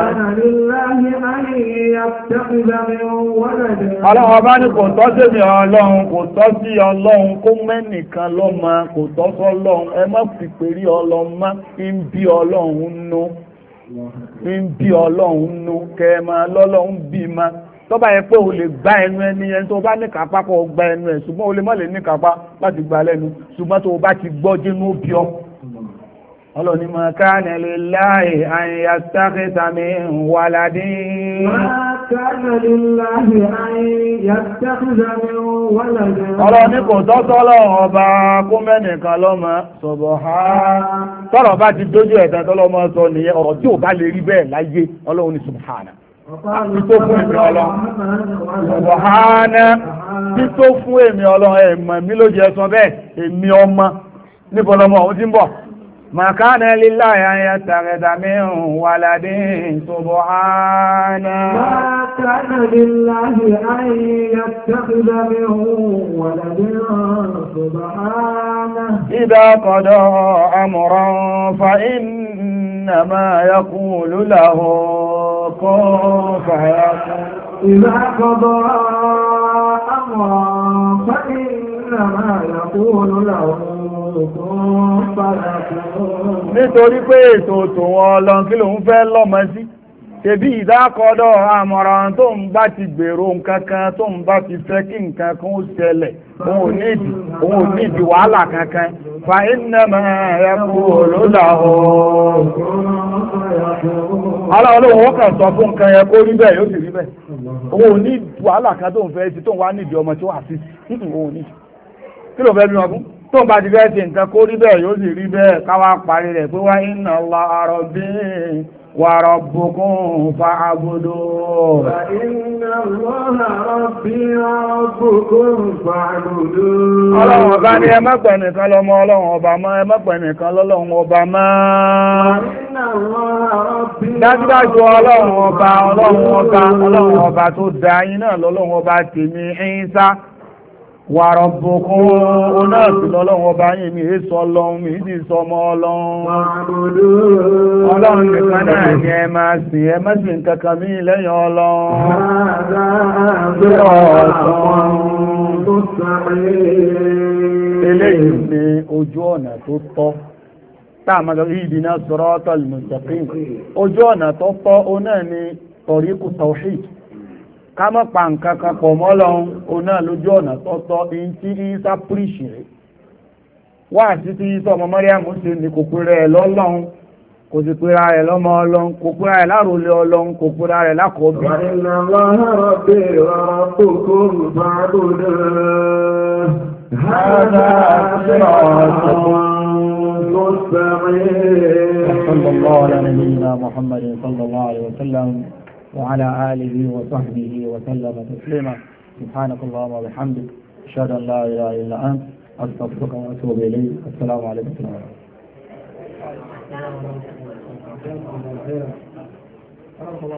ọlọ́run ọba ní kò tọ́ sí mi ọlọ́run kò tọ́ sí ọlọ́run kó mẹ́nìkan lọ́mọ kò tọ́ sọ́lọ́run ẹ má fi pèrí ọlọ́run má ń bí ọlọ́run nú ń bí ọlọ́run nú kẹ́ẹ̀mà lọ́lọ́run bí ma tó bá yẹ pé o lè gbá ẹnu ẹni ẹni tó bá ní kápá kó o gbá ẹnu ẹ ṣùgbọ́n o lè má lè ní kápá láti gbá lẹ́nu ṣùgbọ́n tó o bá ti gbọ́ jínú bí ọ ọlọ́ni ma kana lillahi an yattakhidha min waladin ma kana lillahi an yattakhidha min waladin ọlọ́ni kò tọ́tọ́ lọ́wọ́ ọba kó mẹ́nìkan lọ́mọ subhana tọ́rọ̀ bá ti dójú ẹ̀ta tọ́lọ́mọ sọ nìyẹn ọ̀rọ̀ tí ò bá lè rí bẹ́ẹ̀ láyé ọlọ́run ní subhana tító fún èmi ọlọ́run subhana tító fún èmi ọlọ́run ẹ̀mọ̀ mi ló jẹ́ sọ bẹ́ẹ̀ èmi ọmọ níbo lọmọ òun ti ń bọ̀ ما كان لله أن يتخذ من ولد سبحانه ما كان لله أن يتخذ من ولد سبحانه إذا قضى أمرا فإنما يقول له كن فيكون إذا قضى أمرا فإنما يقول له nítorí pé ètò tòun ọlọ́n kí lòun fẹ́ lọ́mọ sí tẹbí ìdákọ́dọ̀ àmọ̀ràn tó ń bá ti gbèrò nǹkankan tó ń bá ti fẹ́ kí nǹkan kan ó ṣẹlẹ̀ òun ò nídìí wàhálà kankan fa innama yaqulu lahu aláwọ̀lọ́wọ́ ó kàn sọ fún nǹkan yẹn kó rí bẹ́ẹ̀ yóò sì rí bẹ́ẹ̀ òun ò ní wàhálà kan tó ń fẹ́ sí tó ń wá nídìí ọmọ tí ó wà sí òun ní kí ló fẹ́ bí wọn fún tó bá ti fẹ́ ṣe nǹkan kó rí bẹ́ẹ̀ yóò sì rí bẹ́ẹ̀ káwá parí rẹ̀ pé wá inna Allaha rabbi wa rabbukum fa'budu. Wa inna Allaha rabbi wa rabbukum fa'budu. ọlọ́run ọba ní ẹ má pẹ̀ nìkan lọ́mọ ọlọ́run ọba mọ́ ẹ má pẹ̀ nìkan lọ́lọ́run ọba mọ́. Wa inna Allaha rabbi. dájúdájú ọlọ́run ọba ọlọ́run ọba ọlọ́run ọba tó dá yín náà lọ́lọ́run ọba tèmi Ìsá wa rabbukum ọ̀nà ìlọ́lọ́wọ́ ọba yìí mi è sọ ọlọ́run mi ìdí sọmọ ọlọ́run ọlọ́run nìkan náà ni ẹ máa sìn ẹ má sìn kankan mí lẹ́yìn ọlọ́run eléyìí ni ojú ọ̀nà tó tọ́ táàmàdà ihdina siratal mustaqim ojú ọ̀nà tó tọ́ ọ náà ni tariqu tawhid ká mọ́ pa nǹkan kan pọ̀ mọ́ Ọlọ́run o náà lójú ọ̀nà tọ́tọ́ in tí Ìsá píríṣì rẹ̀ wá sí tí Ìsá ọmọ Màríàmù ṣe ní kò pèrè ẹ̀ lọ́lọ́run kò sì pèrè ẹ̀ lọ́mọ Ọlọ́run kò pèrè ẹ̀ láròlé Ọlọ́run kò pèrè ẹ̀ lákọ̀ọ́bí. صلى الله على نبينا محمد صلى الله عليه وسلم وعلى آله وصحبه وسلم تسليما سبحانك اللهم وبحمدك أشهد أن لا إله إلا أنت أستغفرك وأتوب إليك السلام عليكم ورحمة الله